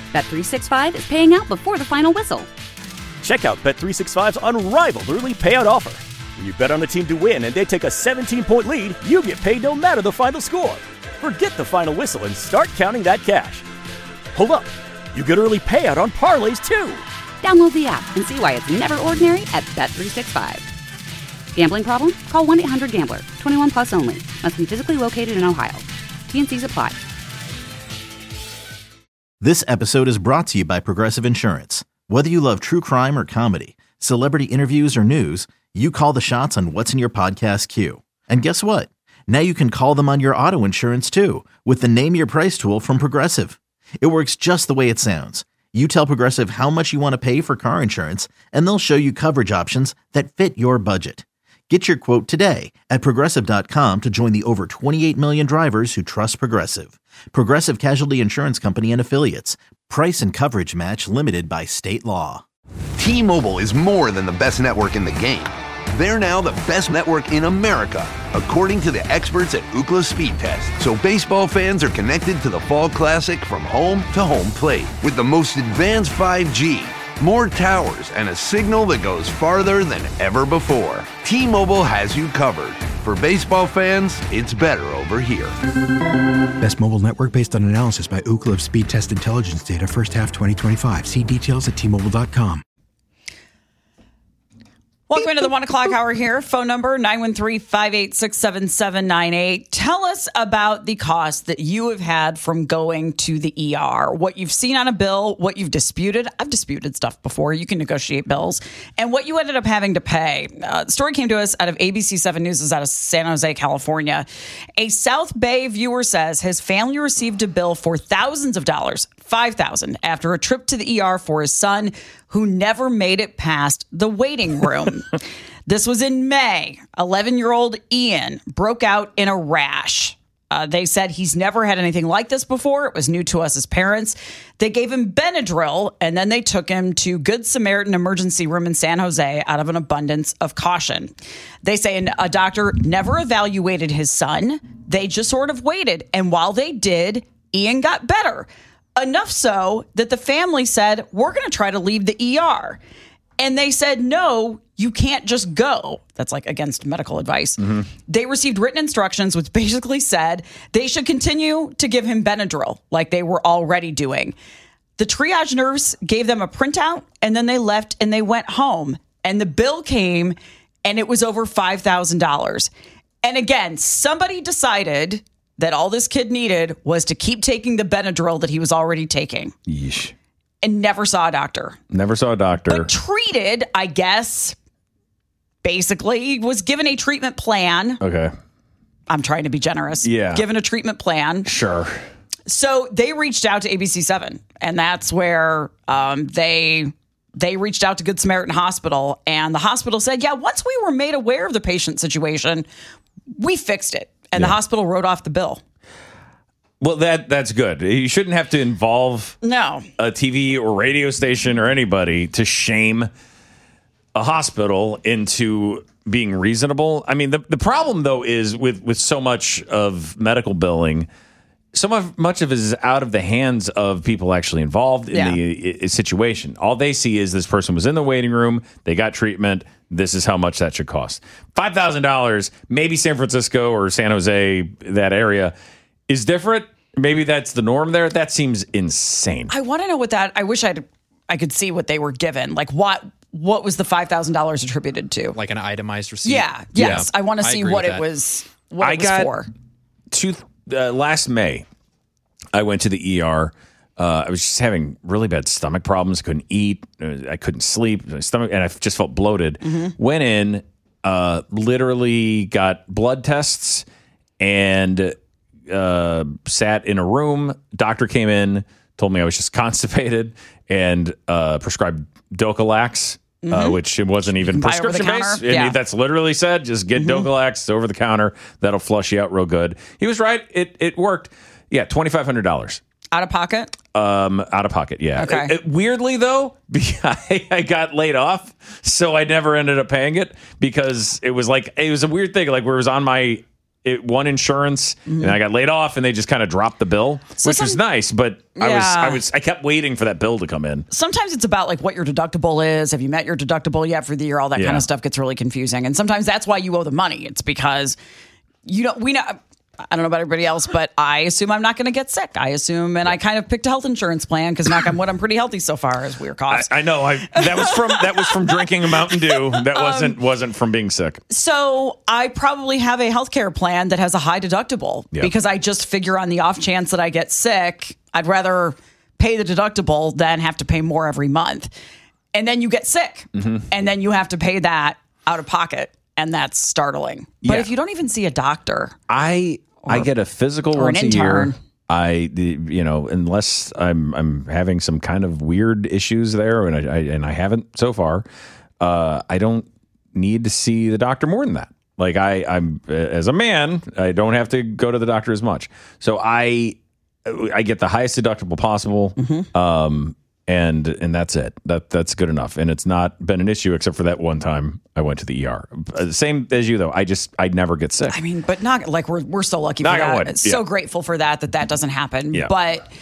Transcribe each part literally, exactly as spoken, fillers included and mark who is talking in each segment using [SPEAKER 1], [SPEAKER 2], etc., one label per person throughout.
[SPEAKER 1] Bet three sixty-five is paying out before the final whistle.
[SPEAKER 2] Check out Bet three sixty-five's unrivaled early payout offer. When you bet on a team to win and they take a seventeen-point lead, you get paid no matter the final score. Forget the final whistle and start counting that cash. Hold up. You get early payout on parlays, too.
[SPEAKER 1] Download the app and see why it's never ordinary at Bet three sixty-five. Gambling problem? Call one eight hundred gambler. twenty-one plus only. Must be physically located in Ohio. T N Cs apply.
[SPEAKER 3] This episode is brought to you by Progressive Insurance. Whether you love true crime or comedy, celebrity interviews or news, you call the shots on what's in your podcast queue. And guess what? Now you can call them on your auto insurance too with the Name Your Price tool from Progressive. It works just the way it sounds. You tell Progressive how much you want to pay for car insurance, and they'll show you coverage options that fit your budget. Get your quote today at Progressive dot com to join the over twenty-eight million drivers who trust Progressive. Progressive Casualty Insurance Company and Affiliates. Price and coverage match limited by state law.
[SPEAKER 4] T-Mobile is more than the best network in the game. They're now the best network in America, according to the experts at Ookla Speed Test. So baseball fans are connected to the Fall Classic from home to home plate with the most advanced five G, more towers, and a signal that goes farther than ever before. T-Mobile has you covered. For baseball fans, it's better over here.
[SPEAKER 5] Best mobile network based on analysis by Ookla of Speed Test Intelligence data first half twenty twenty-five. See details at T Mobile dot com.
[SPEAKER 6] Welcome into the one o'clock hour here. Phone number nine one three, five eight six, seven seven nine eight. Tell us about the cost that you have had from going to the E R, what you've seen on a bill, what you've disputed. I've disputed stuff before. You can negotiate bills, and what you ended up having to pay. Uh, the story came to us out of A B C seven News, is out of San Jose, California. A South Bay viewer says his family received a bill for thousands of dollars, five thousand dollars, after a trip to the E R for his son, who never made it past the waiting room. This was in May. eleven-year-old Ian broke out in a rash. Uh, they said he's never had anything like this before. It was new to us as parents. They gave him Benadryl, and then they took him to Good Samaritan Emergency Room in San Jose out of an abundance of caution. They say a doctor never evaluated his son. They just sort of waited. And while they did, Ian got better. Enough so that the family said, we're going to try to leave the E R. And they said, no, you can't just go. That's like against medical advice. Mm-hmm. They received written instructions, which basically said they should continue to give him Benadryl like they were already doing. The triage nurse gave them a printout, and then they left and they went home. And the bill came, and it was over five thousand dollars. And again, somebody decided that all this kid needed was to keep taking the Benadryl that he was already taking.
[SPEAKER 7] Yeesh.
[SPEAKER 6] And never saw a doctor.
[SPEAKER 7] Never saw a doctor.
[SPEAKER 6] But treated, I guess, basically, was given a treatment plan.
[SPEAKER 7] Okay.
[SPEAKER 6] I'm trying to be generous.
[SPEAKER 7] Yeah.
[SPEAKER 6] Given a treatment plan.
[SPEAKER 7] Sure.
[SPEAKER 6] So they reached out to A B C seven, and that's where um, they they reached out to Good Samaritan Hospital, and the hospital said, yeah, once we were made aware of the patient situation, we fixed it. And yeah. the hospital wrote off the bill.
[SPEAKER 7] Well, that that's good. You shouldn't have to involve
[SPEAKER 6] no.
[SPEAKER 7] a T V or radio station or anybody to shame a hospital into being reasonable. I mean, the, the problem, though, is with, with so much of medical billing, so much, much of it is out of the hands of people actually involved in
[SPEAKER 6] yeah.
[SPEAKER 7] the uh, situation. All they see is this person was in the waiting room, they got treatment, this is how much that should cost. five thousand dollars, maybe San Francisco or San Jose, that area, is different. Maybe that's the norm there. That seems insane.
[SPEAKER 6] I want to know what that, I wish I'd, I could see what they were given. Like what, what was the five thousand dollars attributed to?
[SPEAKER 8] Like an itemized receipt?
[SPEAKER 6] Yeah. Yes.
[SPEAKER 8] Yeah.
[SPEAKER 6] I want to see what it
[SPEAKER 8] that.
[SPEAKER 6] was, what
[SPEAKER 7] I
[SPEAKER 6] it was
[SPEAKER 7] got
[SPEAKER 6] for.
[SPEAKER 7] Two, uh, last May, I went to the E R. Uh, I was just having really bad stomach problems. Couldn't eat. I couldn't sleep. My stomach, and I just felt bloated. Mm-hmm. Went in, uh, literally got blood tests, and uh, sat in a room. Doctor came in, told me I was just constipated, and uh, prescribed Docalax, mm-hmm. uh, which it wasn't even prescription based.
[SPEAKER 6] Yeah.
[SPEAKER 7] And that's literally said, just get mm-hmm. Docalax over the counter. That'll flush you out real good. He was right. It it worked. Yeah, twenty-five hundred dollars.
[SPEAKER 6] Out of pocket?
[SPEAKER 7] Um, out of pocket, yeah.
[SPEAKER 6] Okay.
[SPEAKER 7] It, it, weirdly, though, I, I got laid off, so I never ended up paying it because it was like, it was a weird thing. Like, where it was on my it, one insurance, mm-hmm. and I got laid off, and they just kind of dropped the bill, so which some, was nice. But yeah. I was, I was, I kept waiting for that bill to come in. Sometimes
[SPEAKER 6] it's about like what your deductible is. Have you met your deductible yet for the year? All that yeah. kind of stuff gets really confusing, and sometimes that's why you owe the money. It's because you don't. We know. I don't know about everybody else, but I assume I'm not going to get sick. I assume, and I kind of picked a health insurance plan because knock on wood, I'm pretty healthy so far as we're costs.
[SPEAKER 7] I, I know. I that was from that was from drinking a Mountain Dew. That wasn't um, wasn't from being sick.
[SPEAKER 6] So I probably have a healthcare plan that has a high deductible yep. because I just figure on the off chance that I get sick, I'd rather pay the deductible than have to pay more every month. And then you get sick, mm-hmm. and then you have to pay that out of pocket, and that's startling. But yeah. if you don't even see a doctor,
[SPEAKER 7] I. Or, I get a physical once a year. I, you know, unless I'm I'm having some kind of weird issues there, and I, I and I haven't so far. Uh, I don't need to see the doctor more than that. Like I, I'm as a man, I don't have to go to the doctor as much. So I, I get the highest deductible possible. Mm-hmm. Um, And and that's it. That that's good enough. And it's not been an issue except for that one time I went to the E R. Same as you though. I just I never get sick.
[SPEAKER 6] I mean, but not like we're we're so lucky for that. It's yeah. so grateful for that that that doesn't happen. Yeah. But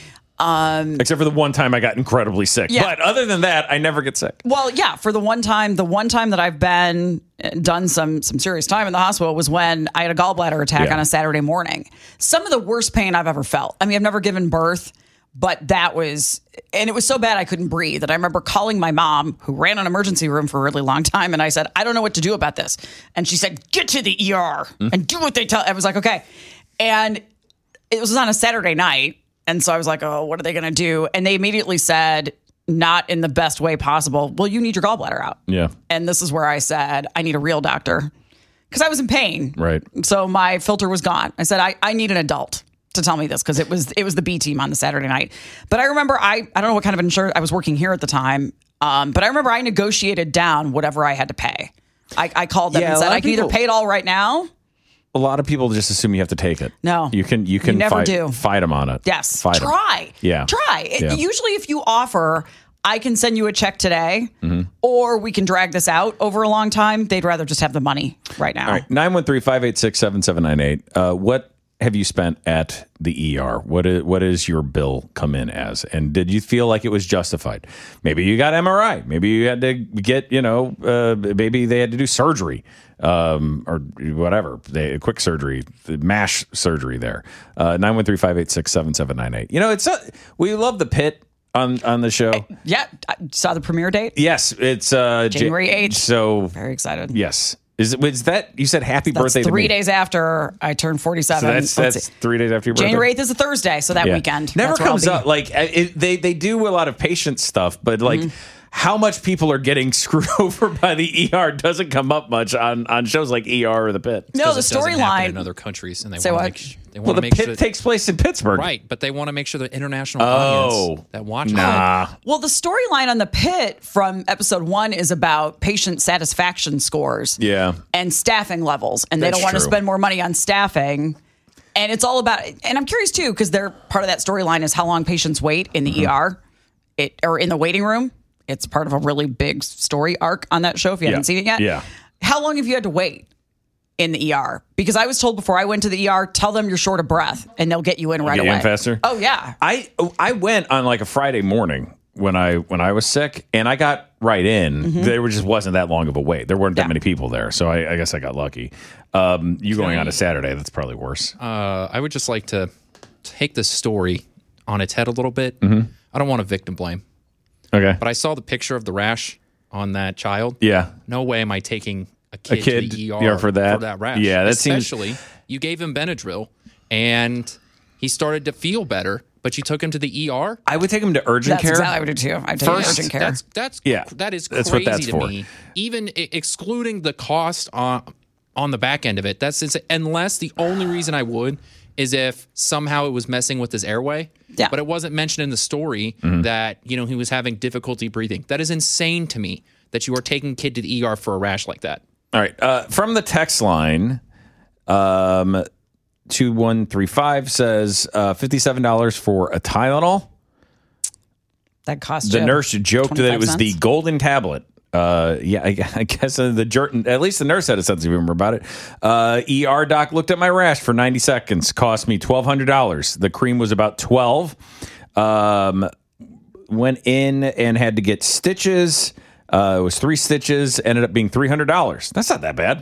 [SPEAKER 6] um,
[SPEAKER 7] except for the one time I got incredibly sick. Yeah. But other than that, I never get sick.
[SPEAKER 6] Well, yeah. For the one time, the one time that I've been done some some serious time in the hospital was when I had a gallbladder attack yeah. on a Saturday morning. Some of the worst pain I've ever felt. I mean, I've never given birth. But that was, and it was so bad I couldn't breathe that I remember calling my mom, who ran an emergency room for a really long time, and I said, I don't know what to do about this. And she said, get to the E R mm. and do what they tell. I was like, okay. And it was on a Saturday night, and so I was like, oh, what are they going to do? And they immediately said, not in the best way possible, well, you need your gallbladder out.
[SPEAKER 7] Yeah.
[SPEAKER 6] And this is where I said, I need a real doctor, because I was in pain.
[SPEAKER 7] Right.
[SPEAKER 6] So my filter was gone. I said, I, I need an adult to tell me this, because it was it was the B team on the Saturday night. But I remember I I don't know what kind of insurance I was working here at the time, um, but I remember I negotiated down whatever I had to pay. I, I called them yeah, and said I can people, either pay it all right now.
[SPEAKER 7] A lot of people just assume you have to take it.
[SPEAKER 6] No,
[SPEAKER 7] you can you can
[SPEAKER 6] you never
[SPEAKER 7] fight,
[SPEAKER 6] do.
[SPEAKER 7] fight them on it.
[SPEAKER 6] Yes,
[SPEAKER 7] fight
[SPEAKER 6] try.
[SPEAKER 7] Them. Yeah,
[SPEAKER 6] try.
[SPEAKER 7] Yeah.
[SPEAKER 6] Usually, if you offer, I can send you a check today, mm-hmm. or we can drag this out over a long time. They'd rather just have the money right now.
[SPEAKER 7] All right, nine one three, five eight six, seven seven nine eight. Uh, what have you spent at the E R? What is, what is your bill come in as? And did you feel like it was justified? Maybe you got M R I. Maybe you had to get, you know, uh, maybe they had to do surgery um, or whatever, they, quick surgery, the MASH surgery there. Uh, nine one three, five eight six, seven seven nine eight. You know, it's a, we love the pit on, on the show.
[SPEAKER 6] Yeah. I saw the premiere date.
[SPEAKER 7] Yes. It's uh,
[SPEAKER 6] January eighth.
[SPEAKER 7] So
[SPEAKER 6] very excited.
[SPEAKER 7] Yes. Is it, was that, you said happy
[SPEAKER 6] that's
[SPEAKER 7] birthday
[SPEAKER 6] three
[SPEAKER 7] to me.
[SPEAKER 6] days after I turned forty-seven.
[SPEAKER 7] So that's, that's three days after your birthday?
[SPEAKER 6] January eighth is a Thursday, so that yeah. weekend.
[SPEAKER 7] Never comes up. Like, it, they, they do a lot of patient stuff, but like, mm-hmm. how much people are getting screwed over by the E R doesn't come up much on, on shows like E R or The Pit.
[SPEAKER 6] No, the storyline
[SPEAKER 8] in other countries, and they
[SPEAKER 6] so
[SPEAKER 8] want
[SPEAKER 6] to
[SPEAKER 8] make sure. They
[SPEAKER 7] well, the
[SPEAKER 8] make
[SPEAKER 7] Pit
[SPEAKER 8] sure
[SPEAKER 7] takes place in Pittsburgh,
[SPEAKER 8] right? But they want to make sure the international
[SPEAKER 7] oh,
[SPEAKER 8] audience that watches
[SPEAKER 7] nah.
[SPEAKER 8] it.
[SPEAKER 6] Well, the storyline on The Pit from episode one is about patient satisfaction scores,
[SPEAKER 7] yeah,
[SPEAKER 6] and staffing levels, and they
[SPEAKER 7] That's
[SPEAKER 6] don't want
[SPEAKER 7] true.
[SPEAKER 6] to spend more money on staffing. And it's all about, and I'm curious too, because they're part of that storyline is how long patients wait in the mm-hmm. E R, it or in the waiting room. It's part of a really big story arc on that show. If you
[SPEAKER 7] yeah.
[SPEAKER 6] haven't seen it yet,
[SPEAKER 7] yeah.
[SPEAKER 6] How long have you had to wait in the E R? Because I was told before I went to the E R, tell them you're short of breath, and they'll get you in right
[SPEAKER 7] get
[SPEAKER 6] away.
[SPEAKER 7] In faster.
[SPEAKER 6] Oh yeah.
[SPEAKER 7] I I went on like a Friday morning when I when I was sick, and I got right in. Mm-hmm. There just wasn't that long of a wait. There weren't that yeah. many people there, so I, I guess I got lucky. Um, you going on a Saturday? That's probably worse.
[SPEAKER 8] Uh, I would just like to take the story on its head a little bit. Mm-hmm. I don't want to victim blame.
[SPEAKER 7] Okay.
[SPEAKER 8] But I saw the picture of the rash on that child.
[SPEAKER 7] Yeah.
[SPEAKER 8] No way am I taking a kid,
[SPEAKER 7] a kid
[SPEAKER 8] to the E R
[SPEAKER 7] yeah, for, that.
[SPEAKER 8] for that rash.
[SPEAKER 7] Yeah, that
[SPEAKER 8] Especially,
[SPEAKER 7] seems...
[SPEAKER 8] you gave him Benadryl, and he started to feel better, but you took him to the E R?
[SPEAKER 7] I would take him to urgent
[SPEAKER 6] that's
[SPEAKER 7] care.
[SPEAKER 6] That's exactly what I would do, too. I'd take him to urgent care.
[SPEAKER 8] That's, that's,
[SPEAKER 7] yeah,
[SPEAKER 8] that is
[SPEAKER 7] that's
[SPEAKER 8] crazy
[SPEAKER 7] what that's
[SPEAKER 8] to
[SPEAKER 7] for.
[SPEAKER 8] me. Even I- excluding the cost on, on the back end of it, that's unless the only reason I would is if somehow it was messing with his airway.
[SPEAKER 6] Yeah.
[SPEAKER 8] But it wasn't mentioned in the story
[SPEAKER 7] mm-hmm.
[SPEAKER 8] that, you know, he was having difficulty breathing. That is insane to me that you are taking kid to the E R for a rash like that.
[SPEAKER 7] All right. Uh, from the text line, um, two one three five says uh, fifty-seven dollars for a Tylenol.
[SPEAKER 6] That cost
[SPEAKER 7] The
[SPEAKER 6] you
[SPEAKER 7] nurse joked that it was
[SPEAKER 6] cents?
[SPEAKER 7] the golden tablet. Uh, yeah, I, I guess uh, the jur- at least the nurse had a sense of humor about it. Uh, E R doc looked at my rash for ninety seconds, cost me twelve hundred dollars. The cream was about twelve. Um, went in and had to get stitches. Uh, it was three stitches. Ended up being three hundred dollars. That's not that bad.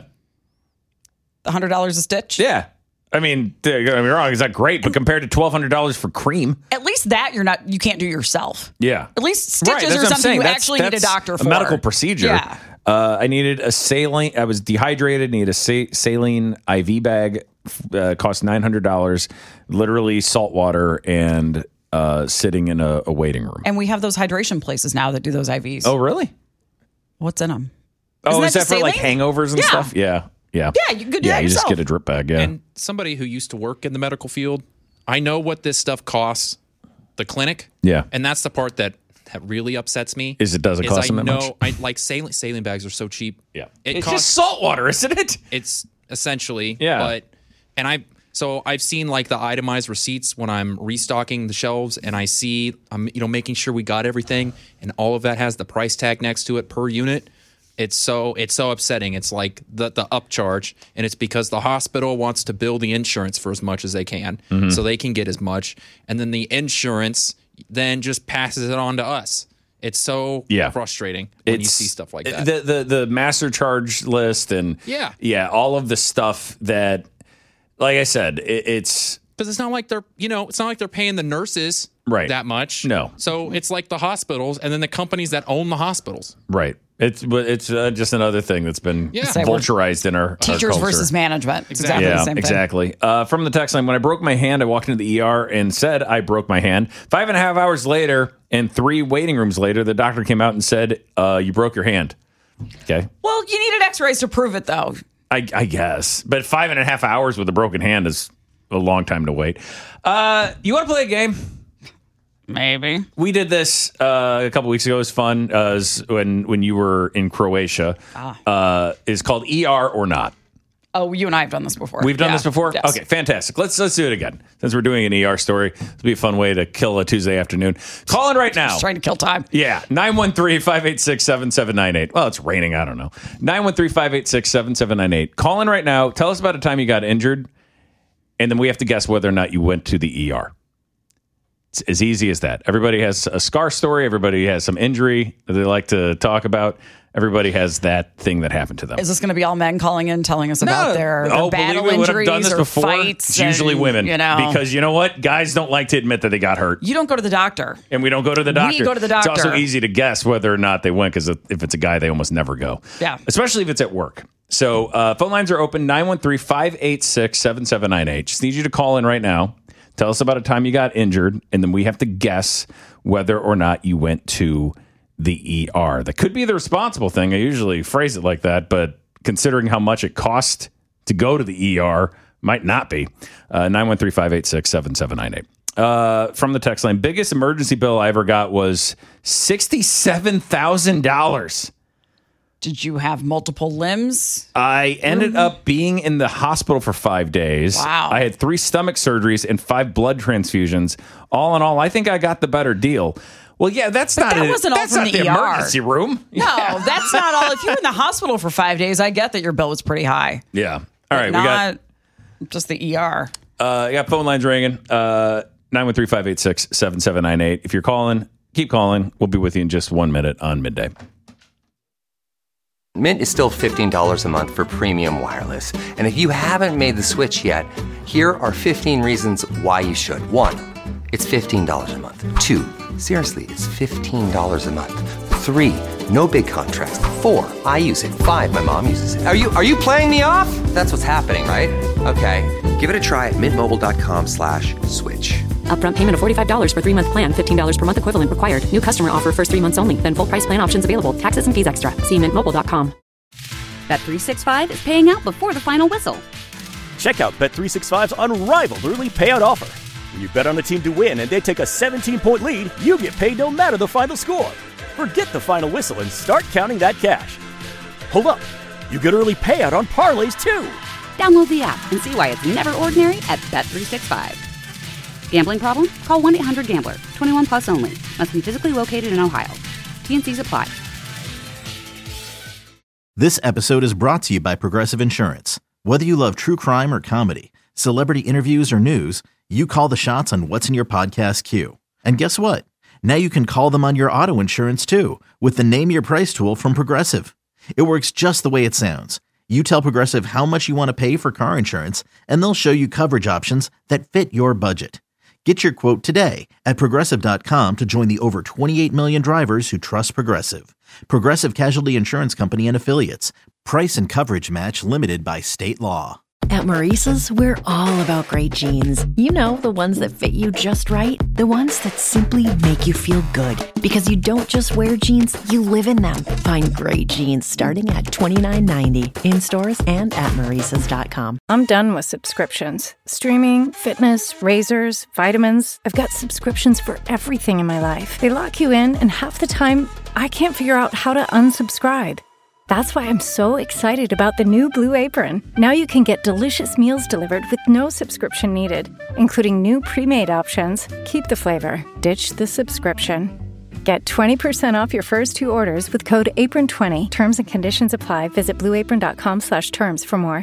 [SPEAKER 6] one hundred dollars a stitch?
[SPEAKER 7] Yeah. I mean, don't get me wrong, it's not great, but compared to twelve hundred dollars for cream.
[SPEAKER 6] At least that you're not, you can't do yourself.
[SPEAKER 7] Yeah.
[SPEAKER 6] At least
[SPEAKER 7] Right,
[SPEAKER 6] stitches
[SPEAKER 7] that's
[SPEAKER 6] are
[SPEAKER 7] what I'm
[SPEAKER 6] something
[SPEAKER 7] saying.
[SPEAKER 6] you
[SPEAKER 7] That's-
[SPEAKER 6] actually need a
[SPEAKER 7] that's
[SPEAKER 6] doctor for.
[SPEAKER 7] A medical procedure.
[SPEAKER 6] Yeah.
[SPEAKER 7] Uh, I needed a saline. I was dehydrated. Needed a sa- saline I V bag. Uh, cost nine hundred dollars. Literally salt water and uh, sitting in a, a waiting room.
[SPEAKER 6] And we have those hydration places now that do those I Vs.
[SPEAKER 7] Oh, really?
[SPEAKER 6] What's in them?
[SPEAKER 7] Oh,
[SPEAKER 6] Isn't
[SPEAKER 7] is
[SPEAKER 6] that
[SPEAKER 7] that for
[SPEAKER 6] just
[SPEAKER 7] like
[SPEAKER 6] saline?
[SPEAKER 7] hangovers and
[SPEAKER 6] Yeah.
[SPEAKER 7] stuff? Yeah. Yeah.
[SPEAKER 6] Yeah, you could do
[SPEAKER 7] yeah,
[SPEAKER 6] that
[SPEAKER 7] you just
[SPEAKER 6] yourself.
[SPEAKER 7] get a drip bag. Yeah.
[SPEAKER 8] And somebody who used to work in the medical field, I know what this stuff costs the clinic.
[SPEAKER 7] Yeah.
[SPEAKER 8] And that's the part that, that really upsets me.
[SPEAKER 7] Is it doesn't cost
[SPEAKER 8] I
[SPEAKER 7] them that
[SPEAKER 8] know,
[SPEAKER 7] much?
[SPEAKER 8] I like saline, saline bags are so cheap.
[SPEAKER 7] Yeah.
[SPEAKER 8] It
[SPEAKER 7] it's
[SPEAKER 8] costs,
[SPEAKER 7] just salt water, isn't it?
[SPEAKER 8] It's essentially.
[SPEAKER 7] Yeah.
[SPEAKER 8] But, and I, so I've seen like the itemized receipts when I'm restocking the shelves and I see, I'm, you know, making sure we got everything and all of that has the price tag next to it per unit. It's so it's so upsetting. It's like the the upcharge, and it's because the hospital wants to bill the insurance for as much as they can,
[SPEAKER 7] Mm-hmm.
[SPEAKER 8] so they can get as much, and then the insurance then just passes it on to us. It's so
[SPEAKER 7] Yeah.
[SPEAKER 8] frustrating when you
[SPEAKER 7] It's-
[SPEAKER 8] see stuff like that.
[SPEAKER 7] The, the the master charge list and
[SPEAKER 8] Yeah.
[SPEAKER 7] yeah, all of the stuff that, like I said, it, it's
[SPEAKER 8] Because it's not like they're, you know, it's not like they're paying the nurses
[SPEAKER 7] Right.
[SPEAKER 8] that much.
[SPEAKER 7] No.
[SPEAKER 8] So it's like the hospitals and then the companies that own the hospitals.
[SPEAKER 7] right. It's but it's uh, just another thing that's been
[SPEAKER 8] Yeah.
[SPEAKER 6] Say we're
[SPEAKER 7] vulturized in our our
[SPEAKER 6] Teachers
[SPEAKER 7] culture.
[SPEAKER 6] versus management. It's
[SPEAKER 8] Exactly.
[SPEAKER 6] exactly
[SPEAKER 7] Yeah,
[SPEAKER 6] the same thing.
[SPEAKER 7] exactly. Uh, from the text line, when I broke my hand, I walked into the E R and said I broke my hand. Five and a half hours later, and three waiting rooms later, the doctor came out and said, uh, "You broke your hand." Okay,
[SPEAKER 6] Well, you needed x-rays to prove it, though.
[SPEAKER 7] I, I guess, but five and a half hours with a broken hand is a long time to wait. Uh, you want to play a game?
[SPEAKER 6] Maybe.
[SPEAKER 7] We did this uh, a couple weeks ago. It was fun. Uh, it was when when you were in Croatia.
[SPEAKER 6] Ah.
[SPEAKER 7] Uh, it's called E R or Not.
[SPEAKER 6] Oh, you and I have done this before.
[SPEAKER 7] We've done
[SPEAKER 6] Yeah.
[SPEAKER 7] this before?
[SPEAKER 6] Yes.
[SPEAKER 7] Okay, fantastic. Let's let's do it again. Since we're doing an E R story, this will be a fun way to kill a Tuesday afternoon. Call in right now.
[SPEAKER 6] Just trying to kill time.
[SPEAKER 7] Yeah, nine one three, five eight six, seven seven nine eight. Well, it's raining. I don't know. nine one three, five eight six, seven seven nine eight. Call in right now. Tell us about a time you got injured, and then we have to guess whether or not you went to the E R. It's as easy as that. Everybody has a scar story. Everybody has some injury that they like to talk about. Everybody has that thing that happened to them.
[SPEAKER 6] Is this going to be all men calling in, telling us about their, their
[SPEAKER 7] oh,
[SPEAKER 6] battle
[SPEAKER 7] believe me, when I've
[SPEAKER 6] injuries
[SPEAKER 7] done this
[SPEAKER 6] or
[SPEAKER 7] before,
[SPEAKER 6] fights?
[SPEAKER 7] it's usually
[SPEAKER 6] and,
[SPEAKER 7] women.
[SPEAKER 6] You know,
[SPEAKER 7] Because you know what? Guys don't like to admit that they got hurt.
[SPEAKER 6] you don't go to the doctor.
[SPEAKER 7] And we don't go to the doctor.
[SPEAKER 6] We go to the doctor.
[SPEAKER 7] It's also easy to guess whether or not they went because if it's a guy, they almost never go.
[SPEAKER 6] Yeah.
[SPEAKER 7] Especially if it's at work. So uh, phone lines are open nine one three, five eight six, seven seven nine eight. Just need you to call in right now. Tell us about a time you got injured, and then we have to guess whether or not you went to the E R. That could be the responsible thing. I usually phrase it like that, but considering how much it costs to go to the E R, might not be. Uh, nine one three, five eight six, seven seven nine eight. Uh, from the text line, biggest emergency bill I ever got was sixty-seven thousand dollars.
[SPEAKER 6] Did you have multiple limbs?
[SPEAKER 7] I ended up being in the hospital for five days.
[SPEAKER 6] Wow.
[SPEAKER 7] I had three stomach surgeries and five blood transfusions. All in all, I think I got the better deal. Well, yeah, that's
[SPEAKER 6] But
[SPEAKER 7] not
[SPEAKER 6] that
[SPEAKER 7] it.
[SPEAKER 6] wasn't all
[SPEAKER 7] That's
[SPEAKER 6] from
[SPEAKER 7] not
[SPEAKER 6] the
[SPEAKER 7] the
[SPEAKER 6] E R.
[SPEAKER 7] emergency room.
[SPEAKER 6] No, that's not all. If you were in the hospital for five days, I get that your bill was pretty high.
[SPEAKER 7] Yeah. All right,
[SPEAKER 6] Not
[SPEAKER 7] we got
[SPEAKER 6] just the E R.
[SPEAKER 7] uh, we got phone lines ringing. Uh, nine one three, five eight six, seven seven nine eight. If you're calling, keep calling. We'll be with you in just one minute on midday.
[SPEAKER 9] Mint is still fifteen dollars a month for premium wireless. And if you haven't made the switch yet, here are fifteen reasons why you should. One, it's fifteen dollars a month. Two, seriously, it's fifteen dollars a month. Three, no big contrast. Four, I use it. Five, my mom uses it. Are you are you playing me off? That's what's happening, right? Okay, give it a try at mintmobile.com slash switch.
[SPEAKER 10] Upfront payment of forty-five dollars for three-month plan, fifteen dollars per month equivalent required. New customer offer first three months only. Then full price plan options available. Taxes and fees extra. See mint mobile dot com.
[SPEAKER 1] Bet three sixty-five is paying out before the final whistle.
[SPEAKER 2] Check out Bet three sixty-five's unrivaled early payout offer. When you bet on a team to win and they take a seventeen-point lead, you get paid no matter the final score. Forget the final whistle and start counting that cash. Hold up. You get early payout on parlays, too.
[SPEAKER 1] Download the app and see why it's never ordinary at Bet three sixty-five. Gambling problem? Call one eight hundred gambler. twenty-one plus only. Must be physically located in Ohio. T and C's apply.
[SPEAKER 3] This episode is brought to you by Progressive Insurance. Whether you love true crime or comedy, celebrity interviews or news, you call the shots on what's in your podcast queue. And guess what? Now you can call them on your auto insurance too with the Name Your Price tool from Progressive. It works just the way it sounds. You tell Progressive how much you want to pay for car insurance, and they'll show you coverage options that fit your budget. Get your quote today at Progressive dot com to join the over twenty-eight million drivers who trust Progressive. Progressive Casualty Insurance Company and Affiliates. Price and coverage match limited by state law.
[SPEAKER 11] At Maurice's, we're all about great jeans. You know, the ones that fit you just right. The ones that simply make you feel good. Because you don't just wear jeans, you live in them. Find great jeans starting at twenty-nine ninety in stores and at Maurice's dot com.
[SPEAKER 12] I'm done with subscriptions. Streaming, fitness, razors, vitamins. I've got subscriptions for everything in my life. They lock you in, and half the time, I can't figure out how to unsubscribe. That's why I'm so excited about the new Blue Apron. Now you can get delicious meals delivered with no subscription needed, including new pre-made options. Keep the flavor, ditch the subscription. Get twenty percent off your first two orders with code apron twenty. Terms and conditions apply. Visit blue apron dot com slash terms for more.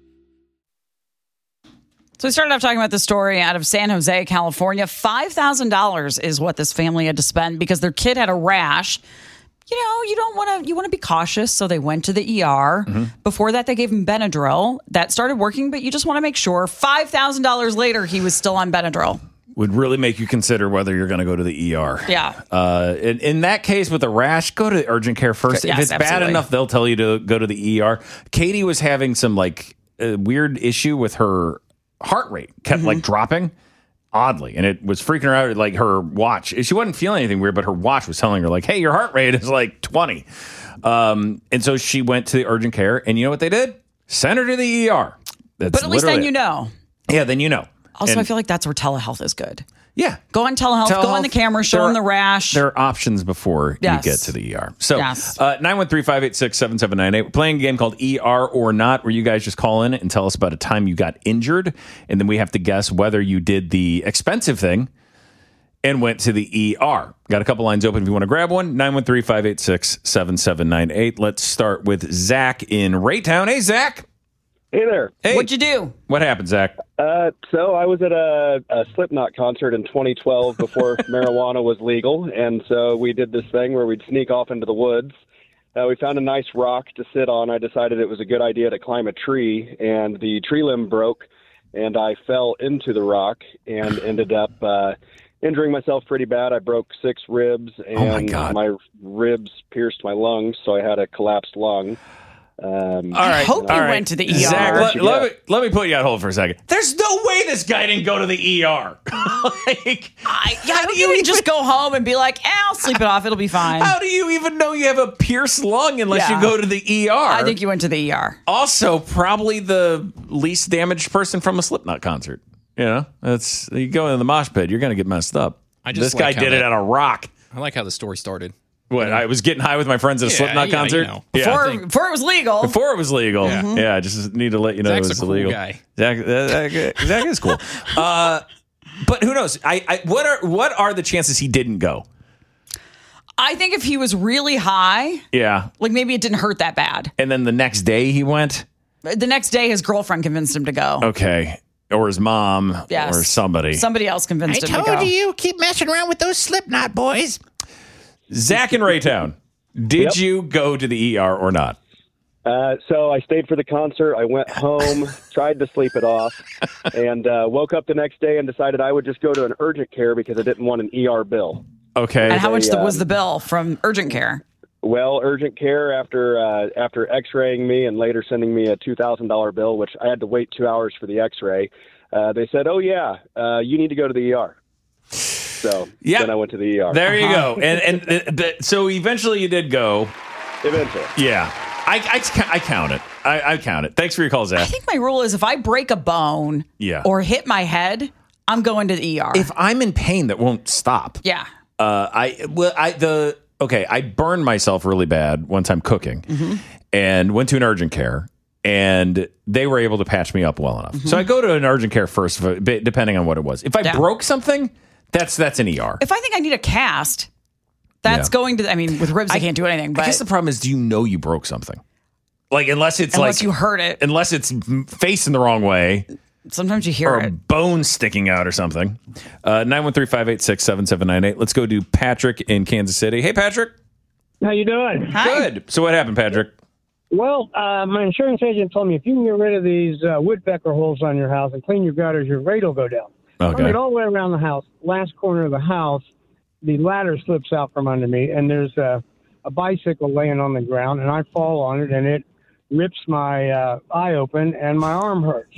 [SPEAKER 6] So we started off talking about the story out of San Jose, California. five thousand dollars is what this family had to spend because their kid had a rash. You know, you don't want to, you want to be cautious. So they went to the E R. Mm-hmm. Before that, they gave him Benadryl. That started working, but you just want to make sure. five thousand dollars later, he was still on Benadryl.
[SPEAKER 7] Would really make you consider whether you're going to go to the E R.
[SPEAKER 6] Yeah.
[SPEAKER 7] Uh, in, in that case, with a rash, go to urgent care first.
[SPEAKER 6] Yes,
[SPEAKER 7] if it's
[SPEAKER 6] absolutely.
[SPEAKER 7] bad enough, they'll tell you to go to the E R. Katie was having some like a weird issue with her heart rate, kept mm-hmm. like dropping. Oddly, and it was freaking her out. Like her watch, she wasn't feeling anything weird, but her watch was telling her, like, "Hey, your heart rate is like twenty." Um, and so she went to the urgent care, and you know what they did? Sent her to the E R. That's
[SPEAKER 6] but at least then you know.
[SPEAKER 7] Yeah, then you know.
[SPEAKER 6] Also,
[SPEAKER 7] and,
[SPEAKER 6] I feel like that's where telehealth is good.
[SPEAKER 7] Yeah,
[SPEAKER 6] go on telehealth, telehealth go on the camera, show them the rash.
[SPEAKER 7] There are options before
[SPEAKER 6] yes.
[SPEAKER 7] you get to the E R. So,
[SPEAKER 6] yes.
[SPEAKER 7] uh, nine one three, five eight six, seven seven nine eight. We're playing a game called E R or Not, where you guys just call in and tell us about a time you got injured, and then we have to guess whether you did the expensive thing and went to the E R. Got a couple lines open if you want to grab one. nine one three, five eight six, seven seven nine eight. Let's start with Zach in Raytown. Hey, Zach.
[SPEAKER 13] Hey there.
[SPEAKER 7] Hey.
[SPEAKER 6] What'd you do?
[SPEAKER 7] What happened, Zach?
[SPEAKER 13] Uh, so I was at a, a Slipknot concert in twenty twelve before marijuana was legal, and so we did this thing where we'd sneak off into the woods. Uh, we found a nice rock to sit on. I decided it was a good idea to climb a tree, and the tree limb broke, and I fell into the rock and ended up uh, injuring myself pretty bad. I broke six ribs, and
[SPEAKER 7] oh my, God.
[SPEAKER 13] my ribs pierced my lungs, so I had a collapsed lung. Um,
[SPEAKER 6] All right. I hope you
[SPEAKER 7] right.
[SPEAKER 6] went to the E R.
[SPEAKER 7] Zach, let, let, me, let me put you on hold for a second. There's no way this guy didn't go to the E R. like,
[SPEAKER 6] I, how do you even just go home and be like, eh, I'll sleep it off. It'll be fine.
[SPEAKER 7] How do you even know you have a pierced lung unless
[SPEAKER 6] yeah.
[SPEAKER 7] you go to the E R?
[SPEAKER 6] I think you went to the E R.
[SPEAKER 7] Also, probably the least damaged person from a Slipknot concert. You know, that's you go in the mosh pit, you're going to get messed up.
[SPEAKER 8] I just
[SPEAKER 7] this
[SPEAKER 8] like
[SPEAKER 7] guy did
[SPEAKER 8] that,
[SPEAKER 7] it on a rock.
[SPEAKER 8] I like how the story started.
[SPEAKER 7] What, I was getting high with my friends at a
[SPEAKER 8] yeah,
[SPEAKER 7] Slipknot
[SPEAKER 8] yeah,
[SPEAKER 7] concert?
[SPEAKER 8] You know.
[SPEAKER 6] Before,
[SPEAKER 7] yeah.
[SPEAKER 6] before it was legal.
[SPEAKER 7] Before it was legal. Yeah, mm-hmm. yeah I just need to let you know
[SPEAKER 8] Zach's
[SPEAKER 7] it was
[SPEAKER 8] a cool
[SPEAKER 7] illegal.
[SPEAKER 8] Guy.
[SPEAKER 7] Zach, Zach, Zach is cool. uh, but who knows? I, I what are what are the chances he didn't go?
[SPEAKER 6] I think if he was really high,
[SPEAKER 7] yeah,
[SPEAKER 6] like maybe it didn't hurt that bad.
[SPEAKER 7] And then the next day he went?
[SPEAKER 6] The next day his girlfriend convinced him to go.
[SPEAKER 7] Okay. Or his mom
[SPEAKER 6] yes.
[SPEAKER 7] or somebody.
[SPEAKER 6] Somebody else convinced
[SPEAKER 14] I
[SPEAKER 6] him to go.
[SPEAKER 14] I told you, keep messing around with those Slipknot boys.
[SPEAKER 7] Zach in Raytown, did yep. you go to the E R or not?
[SPEAKER 13] Uh, so I stayed for the concert. I went home, tried to sleep it off, and uh, woke up the next day and decided I would just go to an urgent care because I didn't want an E R bill.
[SPEAKER 7] Okay.
[SPEAKER 6] And how much
[SPEAKER 13] they,
[SPEAKER 6] um, was
[SPEAKER 13] uh,
[SPEAKER 6] the bill from urgent care?
[SPEAKER 13] Well, urgent care, after uh, after X-raying me and later sending me a two thousand dollars bill, which I had to wait two hours for the X-ray, uh, they said, oh, yeah, uh, you need to go to the E R. So
[SPEAKER 7] yep.
[SPEAKER 13] then I went to the E R.
[SPEAKER 7] There you uh-huh. go. And and the, the, so eventually you did go.
[SPEAKER 13] Eventually.
[SPEAKER 7] Yeah. I, I, I count it. I, I count it. Thanks for your call, Zach.
[SPEAKER 6] I think my rule is if I break a bone
[SPEAKER 7] yeah.
[SPEAKER 6] or hit my head, I'm going to the E R.
[SPEAKER 7] If I'm in pain that won't stop.
[SPEAKER 6] Yeah.
[SPEAKER 7] Uh, I well, I the okay. I burned myself really bad one time cooking, mm-hmm. and went to an urgent care, and they were able to patch me up well enough. Mm-hmm. So I go to an urgent care first, depending on what it was. If I yeah. broke something, that's that's an E R.
[SPEAKER 6] If I think I need a cast, that's yeah. going to. I mean, with ribs, I, I can't do anything. But
[SPEAKER 7] I guess the problem is, do you know you broke something? Like, unless it's
[SPEAKER 6] Unless
[SPEAKER 7] like
[SPEAKER 6] you heard it.
[SPEAKER 7] Unless it's facing the wrong way.
[SPEAKER 6] Sometimes you hear
[SPEAKER 7] or
[SPEAKER 6] it.
[SPEAKER 7] a bone sticking out or something. Uh, nine one three, five eight six, seven seven nine eight. Let's go to Patrick in Kansas City. Hey, Patrick.
[SPEAKER 15] How you doing?
[SPEAKER 7] Good. So what happened, Patrick?
[SPEAKER 15] Well, uh, my insurance agent told me if you can get rid of these uh, woodpecker holes on your house and clean your gutters, your rate will go down.
[SPEAKER 7] Okay.
[SPEAKER 15] I get all the way around the house. Last corner of the house, the ladder slips out from under me, and there's a, a bicycle laying on the ground, and I fall on it, and it rips my uh, eye open, and my arm hurts.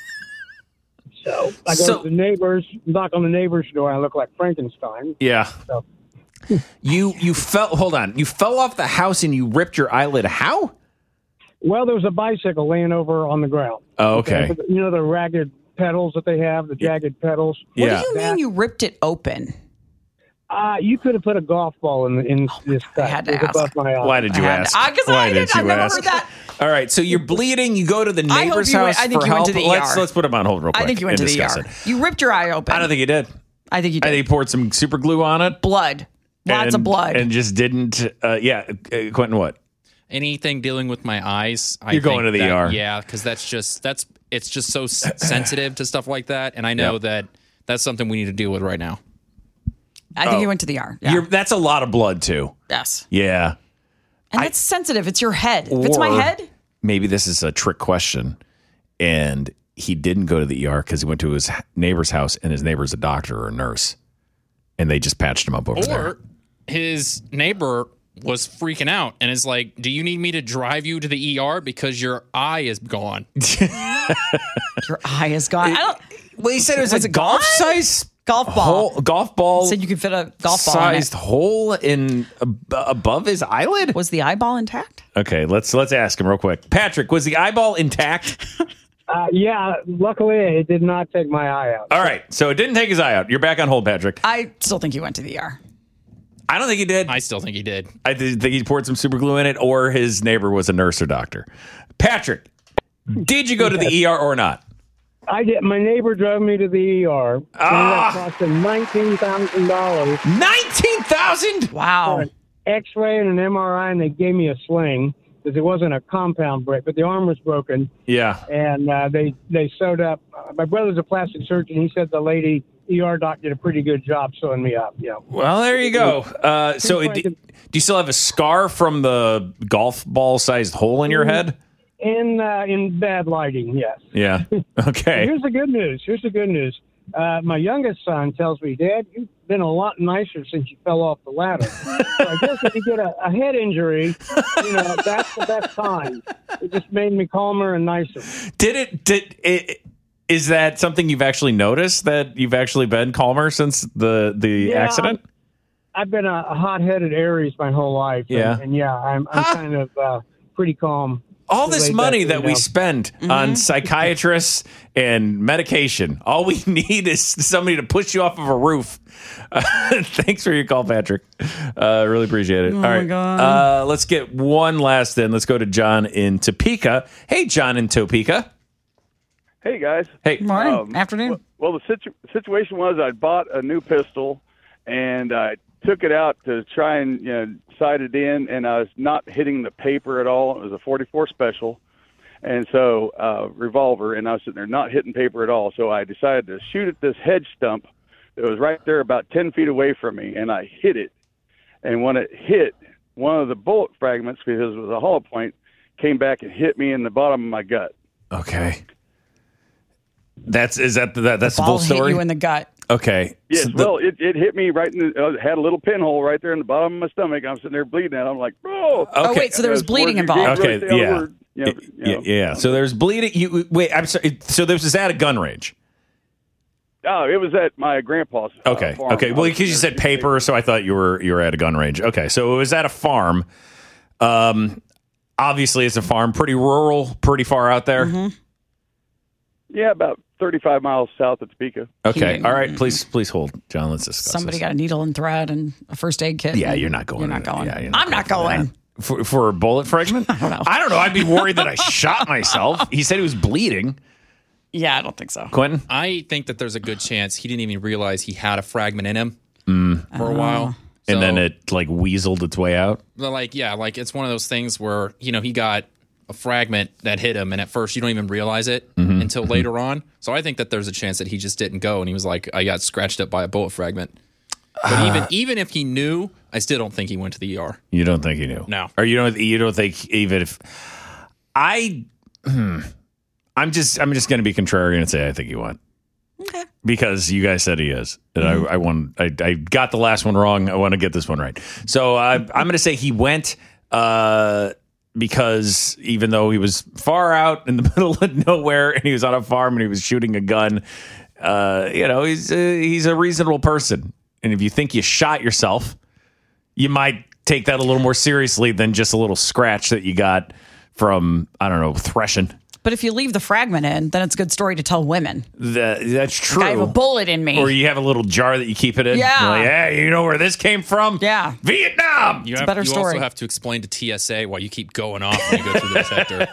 [SPEAKER 15] So I go
[SPEAKER 7] So-
[SPEAKER 15] to the neighbors, knock on the neighbor's door, and I look like Frankenstein.
[SPEAKER 7] Yeah.
[SPEAKER 15] So,
[SPEAKER 7] You you fell. Hold on. You fell off the house and you ripped your eyelid. How?
[SPEAKER 15] well, there was a bicycle laying over on the ground.
[SPEAKER 7] Oh, okay.
[SPEAKER 15] You know the ragged pedals that they have, the jagged pedals?
[SPEAKER 6] What do you mean you ripped it open?
[SPEAKER 15] Uh, you could have put a golf ball in, in this cut.
[SPEAKER 6] I had to
[SPEAKER 15] It was
[SPEAKER 6] ask.
[SPEAKER 15] above my eye.
[SPEAKER 7] Why did you
[SPEAKER 6] I had-
[SPEAKER 7] ask?
[SPEAKER 6] I- 'cause
[SPEAKER 7] Why
[SPEAKER 6] I
[SPEAKER 7] did
[SPEAKER 6] didn't-
[SPEAKER 7] you
[SPEAKER 6] I've never
[SPEAKER 7] ask?
[SPEAKER 6] heard that.
[SPEAKER 7] All right. So you're bleeding. You go to the
[SPEAKER 6] I hope
[SPEAKER 7] neighbor's
[SPEAKER 6] you went-
[SPEAKER 7] house
[SPEAKER 6] I think
[SPEAKER 7] for
[SPEAKER 6] you went
[SPEAKER 7] help.
[SPEAKER 6] to the
[SPEAKER 7] let's
[SPEAKER 6] E R.
[SPEAKER 7] let's put him on hold real quick.
[SPEAKER 6] I think you went
[SPEAKER 7] and
[SPEAKER 6] to the E
[SPEAKER 7] discuss
[SPEAKER 6] R.
[SPEAKER 7] it.
[SPEAKER 6] You ripped your eye open.
[SPEAKER 7] I don't think he did.
[SPEAKER 6] I think you did.
[SPEAKER 7] I think he poured some super glue on it.
[SPEAKER 6] Blood. Lots of
[SPEAKER 7] and-
[SPEAKER 6] blood.
[SPEAKER 7] And just didn't. Uh, yeah. Uh, Quentin, what?
[SPEAKER 8] Anything dealing with my eyes, I
[SPEAKER 7] You're going
[SPEAKER 8] think
[SPEAKER 7] to the
[SPEAKER 8] that-
[SPEAKER 7] E R.
[SPEAKER 8] Yeah, because that's just that's it's just so s- sensitive to stuff like that, and I know
[SPEAKER 7] Yep.
[SPEAKER 8] that that's something we need to deal with right now.
[SPEAKER 6] I think
[SPEAKER 7] Oh.
[SPEAKER 6] you went to the E R. Yeah.
[SPEAKER 7] You're, that's a lot of blood too.
[SPEAKER 6] Yes.
[SPEAKER 7] Yeah.
[SPEAKER 6] And it's sensitive. It's your head. If it's my
[SPEAKER 7] Or
[SPEAKER 6] head,
[SPEAKER 7] Maybe this is a trick question, and he didn't go to the E R because he went to his neighbor's house, and his neighbor's a doctor or a nurse, and they just patched him up over there.
[SPEAKER 8] Or his neighbor was freaking out and is like, "Do you need me to drive you to the E R because your eye is gone?"
[SPEAKER 6] your eye is gone. I don't.
[SPEAKER 7] Well, he said it was,
[SPEAKER 6] Was
[SPEAKER 7] a
[SPEAKER 6] it
[SPEAKER 7] golf
[SPEAKER 6] gone?
[SPEAKER 7] size
[SPEAKER 6] golf ball.
[SPEAKER 7] hole, golf ball.
[SPEAKER 6] Said you could fit a golf ball in it.
[SPEAKER 7] sized hole in ab- above his eyelid.
[SPEAKER 6] Was the eyeball intact?
[SPEAKER 7] Okay, let's let's ask him real quick. Patrick, was the eyeball intact?
[SPEAKER 15] Uh, yeah, luckily it did not take my eye out.
[SPEAKER 7] All right, so it didn't take his eye out. You're back on hold, Patrick.
[SPEAKER 6] I still think you went to the E R.
[SPEAKER 7] I don't think he did.
[SPEAKER 8] I still think he did.
[SPEAKER 7] I th- think he poured some super glue in it, or his neighbor was a nurse or doctor. Patrick, did you go to the E R or not?
[SPEAKER 15] I did. My neighbor drove me to the E R.
[SPEAKER 7] Ah.
[SPEAKER 15] And that cost him nineteen thousand dollars.
[SPEAKER 7] Nineteen thousand!
[SPEAKER 6] Wow.
[SPEAKER 15] For an X-ray and an M R I, and they gave me a sling because it wasn't a compound break, but the arm was broken.
[SPEAKER 7] Yeah.
[SPEAKER 15] And uh, they they sewed up. Uh, my brother's a plastic surgeon. He said the lady E R doc did a pretty good job sewing me up. You know.
[SPEAKER 7] Well, there you go. Uh, so, it, do you still have a scar from the golf ball sized hole in your head?
[SPEAKER 15] In uh, in bad lighting, yes.
[SPEAKER 7] Yeah. Okay.
[SPEAKER 15] Here's the good news. Here's the good news. Uh, my youngest son tells me, Dad, you've been a lot nicer since you fell off the ladder. So I guess if you get a, a head injury, you know, that's the best time. It just made me calmer and nicer.
[SPEAKER 7] Did it? Did it? Is that something you've actually noticed, that you've actually been calmer since the the
[SPEAKER 15] Yeah,
[SPEAKER 7] accident?
[SPEAKER 15] I'm- I've been a, a hot-headed Aries my whole life. And,
[SPEAKER 7] Yeah.
[SPEAKER 15] and yeah, I'm, I'm kind of uh, pretty calm.
[SPEAKER 7] All this
[SPEAKER 15] Laid
[SPEAKER 7] money
[SPEAKER 15] back,
[SPEAKER 7] that
[SPEAKER 15] you
[SPEAKER 7] we
[SPEAKER 15] know.
[SPEAKER 7] spend on psychiatrists and medication, all we need is somebody to push you off of a roof. Uh, thanks for your call, Patrick. Uh, really appreciate it.
[SPEAKER 6] Oh
[SPEAKER 7] all
[SPEAKER 6] my
[SPEAKER 7] right,
[SPEAKER 6] God.
[SPEAKER 7] Uh, let's get one last in. Let's go to John in Topeka. Hey, John in Topeka.
[SPEAKER 16] Hey, guys.
[SPEAKER 7] Hey.
[SPEAKER 6] Morning.
[SPEAKER 16] Um,
[SPEAKER 6] Afternoon.
[SPEAKER 16] Well, the situ- situation was I bought a new pistol, and I took it out to try and you know, sight it in, and I was not hitting the paper at all. It was a forty-four special, and so uh, revolver, and I was sitting there not hitting paper at all. So I decided to shoot at this hedge stump that was right there about ten feet away from me, and I hit it. And when it hit, one of the bullet fragments, because it was a hollow point, came back and hit me in the bottom of my gut.
[SPEAKER 7] Okay. That's is that that that's the,
[SPEAKER 6] Ball
[SPEAKER 7] full
[SPEAKER 6] hit
[SPEAKER 7] story.
[SPEAKER 6] you in the gut.
[SPEAKER 7] Okay.
[SPEAKER 16] Yes,
[SPEAKER 7] So the-
[SPEAKER 16] well, it, it hit me right in the, uh, had a little pinhole right there in the bottom of my stomach. I'm sitting there bleeding out. I'm like, oh.
[SPEAKER 6] Oh, wait, so there was bleeding involved.
[SPEAKER 16] Really
[SPEAKER 7] Okay,
[SPEAKER 16] say a
[SPEAKER 7] yeah.
[SPEAKER 16] word, you know, you
[SPEAKER 7] yeah,
[SPEAKER 16] know.
[SPEAKER 7] yeah. So there's bleeding. You wait. I'm sorry. So this was at a gun range.
[SPEAKER 16] Oh, it was at my grandpa's. Uh,
[SPEAKER 7] Okay.
[SPEAKER 16] farm.
[SPEAKER 7] Okay. Well, because you said paper, so I thought you were you were at a gun range. Okay. So it was at a farm. Um, obviously it's a farm, pretty rural, pretty far out there.
[SPEAKER 6] Mm-hmm.
[SPEAKER 16] Yeah, about thirty-five miles south of Topeka.
[SPEAKER 7] Okay. All right. Please, please hold, John. Let's discuss.
[SPEAKER 6] Somebody
[SPEAKER 7] this.
[SPEAKER 6] got a needle and thread and a first aid kit.
[SPEAKER 7] Yeah, you're not going.
[SPEAKER 6] You're not
[SPEAKER 7] to-
[SPEAKER 6] going.
[SPEAKER 7] Yeah, you're
[SPEAKER 6] I'm not going.
[SPEAKER 7] for, for a bullet fragment. I
[SPEAKER 6] don't know.
[SPEAKER 7] I don't know. I'd be worried that I shot myself. He said he was bleeding.
[SPEAKER 6] Yeah, I don't think so.
[SPEAKER 7] Quentin.
[SPEAKER 8] I think that there's a good chance he didn't even realize he had a fragment in him
[SPEAKER 7] Mm.
[SPEAKER 8] for a while.
[SPEAKER 7] And
[SPEAKER 8] So-
[SPEAKER 7] then it like weaseled its way out.
[SPEAKER 8] But, like, yeah, like it's one of those things where, you know, he got a fragment that hit him, and at first you don't even realize it
[SPEAKER 7] Mhm.
[SPEAKER 8] until
[SPEAKER 7] Mhm.
[SPEAKER 8] later on. So I think that there's a chance that he just didn't go, and he was like, I got scratched up by a bullet fragment. But
[SPEAKER 7] Uh,
[SPEAKER 8] even even if he knew, I still don't think he went to the E R.
[SPEAKER 7] You don't think he knew?
[SPEAKER 8] No.
[SPEAKER 7] Or you don't? You don't think even if I, hmm, I'm just I'm just going to be contrarian and say I think he went. Okay. Because you guys said he is, and
[SPEAKER 6] Mm-hmm.
[SPEAKER 7] I I want I, I got the last one wrong. I want to get this one right. So I, I'm going to say he went. Uh, because even though he was far out in the middle of nowhere and he was on a farm and he was shooting a gun, uh, you know, he's a, he's a reasonable person. And if you think you shot yourself, you might take that a little more seriously than just a little scratch that you got from, I don't know, threshing.
[SPEAKER 6] But if you leave the fragment in, then it's a good story to tell women.
[SPEAKER 7] That, that's true.
[SPEAKER 6] Like, I have a bullet in me.
[SPEAKER 7] Or you have a little jar that you keep it in.
[SPEAKER 6] Yeah.
[SPEAKER 7] You're like, hey, you know where this came from?
[SPEAKER 6] Yeah.
[SPEAKER 7] Vietnam.
[SPEAKER 8] You, have,
[SPEAKER 6] better
[SPEAKER 8] you
[SPEAKER 6] story.
[SPEAKER 8] also have to explain to T S A why you keep going off when you go through the detector.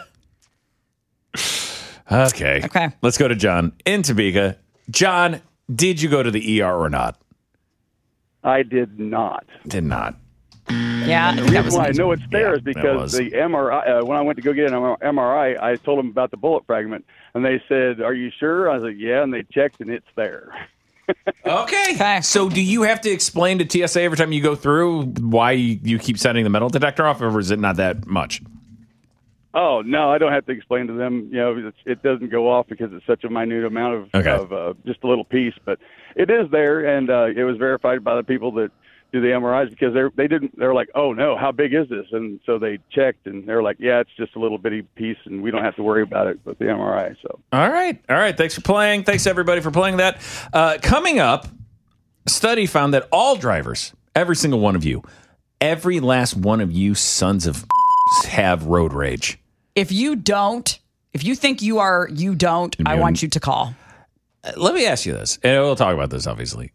[SPEAKER 7] Okay.
[SPEAKER 6] Okay.
[SPEAKER 7] Let's go to John in Topeka. John, did you go to the E R or not?
[SPEAKER 16] I did not.
[SPEAKER 7] Did not.
[SPEAKER 6] Yeah. I
[SPEAKER 16] The
[SPEAKER 6] think that
[SPEAKER 16] reason
[SPEAKER 6] was
[SPEAKER 16] why I
[SPEAKER 6] an
[SPEAKER 16] know
[SPEAKER 6] easy
[SPEAKER 16] it's there
[SPEAKER 7] Yeah,
[SPEAKER 16] is
[SPEAKER 7] that
[SPEAKER 16] because
[SPEAKER 7] was.
[SPEAKER 16] the M R I, uh, when I went to go get an M R I, I told them about the bullet fragment, and they said, "Are you sure?" I was like, "Yeah," and they checked, and it's there.
[SPEAKER 7] Okay.
[SPEAKER 6] Okay.
[SPEAKER 7] So do you have to explain to T S A every time you go through why you, you keep sending the metal detector off, or is it not that much?
[SPEAKER 16] Oh no, I don't have to explain to them. You know, it's, it doesn't go off because it's such a minute amount of,
[SPEAKER 7] Okay.
[SPEAKER 16] of uh, just a little piece, but it is there, and uh, it was verified by the people that do the M R Is because they they didn't. They're like, "Oh no, how big is this?" And so they checked, and they're like, "Yeah, it's just a little bitty piece, and we don't have to worry about it with the M R I." So
[SPEAKER 7] All right. All right. Thanks for playing. Thanks, everybody, for playing that. Uh, coming up, a study found that all drivers, every single one of you, every last one of you sons of have road rage.
[SPEAKER 6] If you don't, if you think you are, you don't, I want you to call.
[SPEAKER 7] Uh, Let me ask you this, and we'll talk about this, obviously.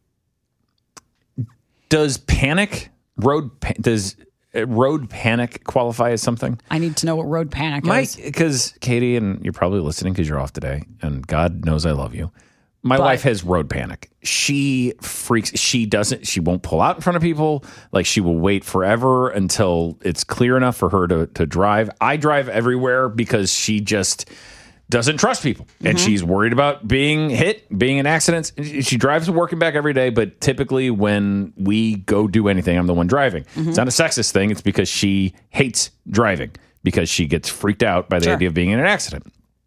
[SPEAKER 7] Does panic, road, pa- does uh, road panic qualify as something?
[SPEAKER 6] I need to know what road panic
[SPEAKER 7] Mike,
[SPEAKER 6] is.
[SPEAKER 7] because Katie, and you're probably listening because you're off today, and God knows I love you. My
[SPEAKER 6] But-
[SPEAKER 7] wife has road panic. She freaks. She doesn't. She won't pull out in front of people. Like, she will wait forever until it's clear enough for her to to drive. I drive everywhere because she just doesn't trust people, and
[SPEAKER 6] Mhm.
[SPEAKER 7] she's worried about being hit, being in accidents. She drives to work and back every day, but typically when we go do anything, I'm the one driving.
[SPEAKER 6] Mhm.
[SPEAKER 7] It's not a sexist thing. It's because she hates driving because she gets freaked out by the
[SPEAKER 6] Sure.
[SPEAKER 7] idea of being in an accident.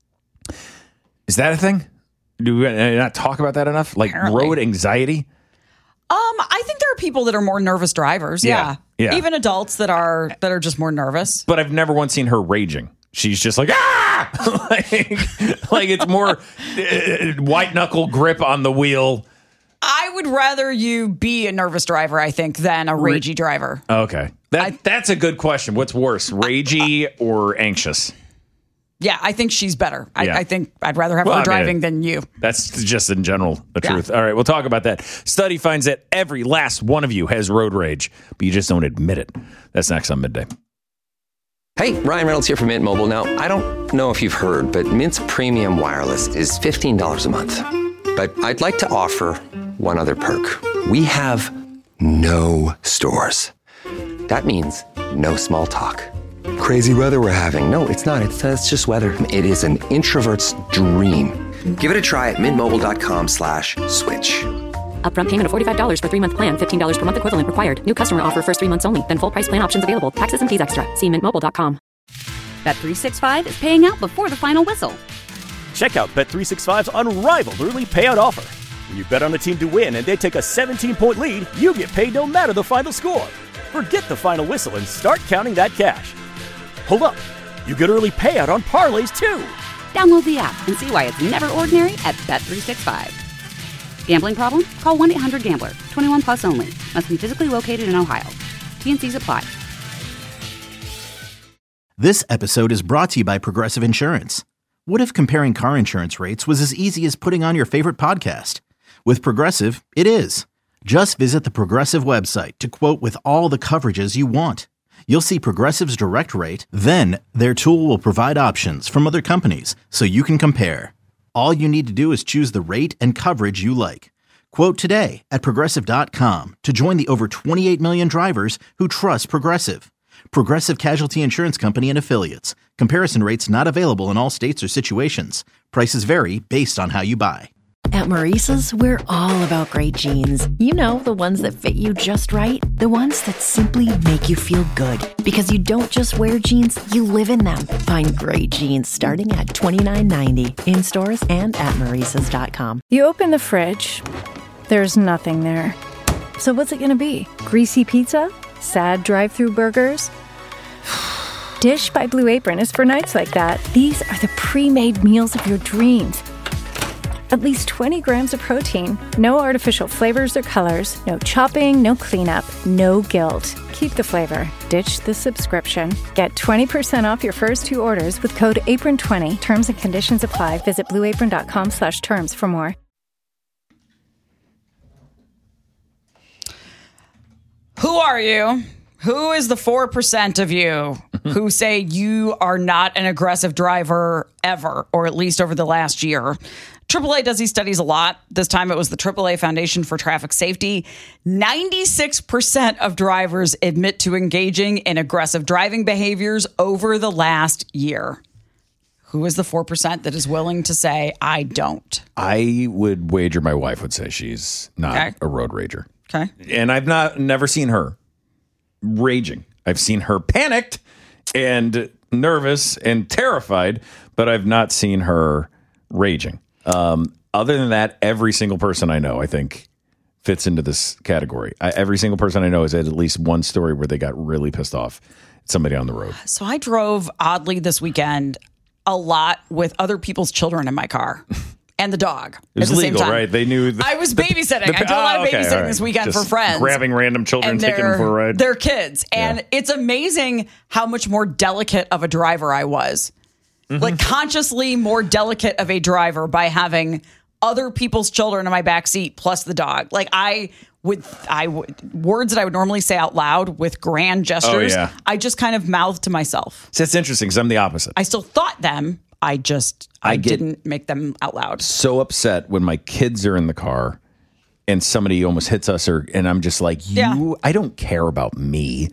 [SPEAKER 7] Is that a thing? Do we not talk about that enough? Like
[SPEAKER 6] Apparently.
[SPEAKER 7] road anxiety?
[SPEAKER 6] Um, I think there are people that are more nervous drivers. Yeah.
[SPEAKER 7] Yeah, yeah.
[SPEAKER 6] Even adults that are that are just more nervous.
[SPEAKER 7] But I've never once seen her raging. She's just like, ah! like, like it's more uh, white knuckle grip on the wheel.
[SPEAKER 6] I would rather you be a nervous driver, I think, than a ragey driver.
[SPEAKER 7] Okay. That That's a good question. What's worse, ragey or anxious?
[SPEAKER 6] Yeah, I think she's better. I,
[SPEAKER 7] Yeah.
[SPEAKER 6] I think I'd rather have
[SPEAKER 7] Well,
[SPEAKER 6] her
[SPEAKER 7] I mean,
[SPEAKER 6] driving than you.
[SPEAKER 7] That's just in general the
[SPEAKER 6] Yeah.
[SPEAKER 7] truth. All right, we'll talk about that. Study finds that every last one of you has road rage, but you just don't admit it. That's next on Midday.
[SPEAKER 9] Hey, Ryan Reynolds here from Mint Mobile. Now, I don't know if you've heard, but Mint's premium wireless is fifteen dollars a month. But I'd like to offer one other perk. We have no stores. That means no small talk. Crazy weather we're having. No, it's not. It's, uh, it's just weather. It is an introvert's dream. Give it a try at mintmobile.com slash switch.
[SPEAKER 10] Upfront payment of forty-five dollars for three-month plan, fifteen dollars per month equivalent required. New customer offer first three months only, then full price plan options available. Taxes and fees extra. See mint mobile dot com.
[SPEAKER 1] Bet three sixty-five is paying out before the final whistle.
[SPEAKER 2] Check out Bet three sixty-five's unrivaled early payout offer. When you bet on a team to win and they take a seventeen-point lead, you get paid no matter the final score. Forget the final whistle and start counting that cash. Hold up. You get early payout on parlays, too.
[SPEAKER 1] Download the app and see why it's never ordinary at Bet three sixty-five. Gambling problem? Call one eight hundred gambler. twenty-one plus only. Must be physically located in Ohio. T and C's apply.
[SPEAKER 3] This episode is brought to you by Progressive Insurance. What if comparing car insurance rates was as easy as putting on your favorite podcast? With Progressive, it is. Just visit the Progressive website to quote with all the coverages you want. You'll see Progressive's direct rate, then their tool will provide options from other companies so you can compare. All you need to do is choose the rate and coverage you like. Quote today at progressive dot com to join the over twenty-eight million drivers who trust Progressive. Progressive Casualty Insurance Company and Affiliates. Comparison rates not available in all states or situations. Prices vary based on how you buy.
[SPEAKER 11] At Maurice's, we're all about great jeans. You know, the ones that fit you just right. The ones that simply make you feel good. Because you don't just wear jeans, you live in them. Find great jeans starting at twenty-nine ninety in stores and at maurices dot com.
[SPEAKER 12] You open the fridge, there's nothing there. So what's it gonna be? Greasy pizza? Sad drive-through burgers? Dish by Blue Apron is for nights like that. These are the pre-made meals of your dreams. At least twenty grams of protein, no artificial flavors or colors, no chopping, no cleanup, no guilt. Keep the flavor. Ditch the subscription. Get twenty percent off your first two orders with code apron twenty. Terms and conditions apply. Visit blueapron.com slash terms for more.
[SPEAKER 6] Who are you? Who is the four percent of you who say you are not an aggressive driver ever, or at least over the last year? triple A does these studies a lot. This time it was the triple A Foundation for Traffic Safety. ninety-six percent of drivers admit to engaging in aggressive driving behaviors over the last year. Who is the four percent that is willing to say, I don't?
[SPEAKER 7] I would wager my wife would say she's not
[SPEAKER 6] Okay.
[SPEAKER 7] a road rager.
[SPEAKER 6] Okay.
[SPEAKER 7] And I've not never seen her raging. I've seen her panicked and nervous and terrified, but I've not seen her raging. Um, other than that, every single person I know, I think, fits into this category. I, every single person I know has had at least one story where they got really pissed off at somebody on the road.
[SPEAKER 6] So I drove oddly this weekend a lot with other people's children in my car. And the dog.
[SPEAKER 7] It was
[SPEAKER 6] at the
[SPEAKER 7] legal,
[SPEAKER 6] same time.
[SPEAKER 7] right? They knew. The,
[SPEAKER 6] I was babysitting.
[SPEAKER 7] the-
[SPEAKER 6] I did a lot of
[SPEAKER 7] oh, okay,
[SPEAKER 6] babysitting
[SPEAKER 7] all right.
[SPEAKER 6] this weekend
[SPEAKER 7] Just
[SPEAKER 6] for friends.
[SPEAKER 7] grabbing random children,
[SPEAKER 6] and
[SPEAKER 7] taking them for a ride.
[SPEAKER 6] They're kids. And it's amazing how much more delicate of a driver I was.
[SPEAKER 7] Mm-hmm.
[SPEAKER 6] Like consciously more delicate of a driver by having other people's children in my back seat plus the dog. Like I would, I would, words that I would normally say out loud with grand gestures.
[SPEAKER 7] Oh, yeah.
[SPEAKER 6] I just kind of mouthed to myself.
[SPEAKER 7] So that's interesting because I'm the opposite.
[SPEAKER 6] I still thought them. I just, I,
[SPEAKER 7] I get-
[SPEAKER 6] didn't make them out loud.
[SPEAKER 7] So upset when my kids are in the car and somebody almost hits us, or and I'm just like, you,
[SPEAKER 6] Yeah.
[SPEAKER 7] I don't care about me.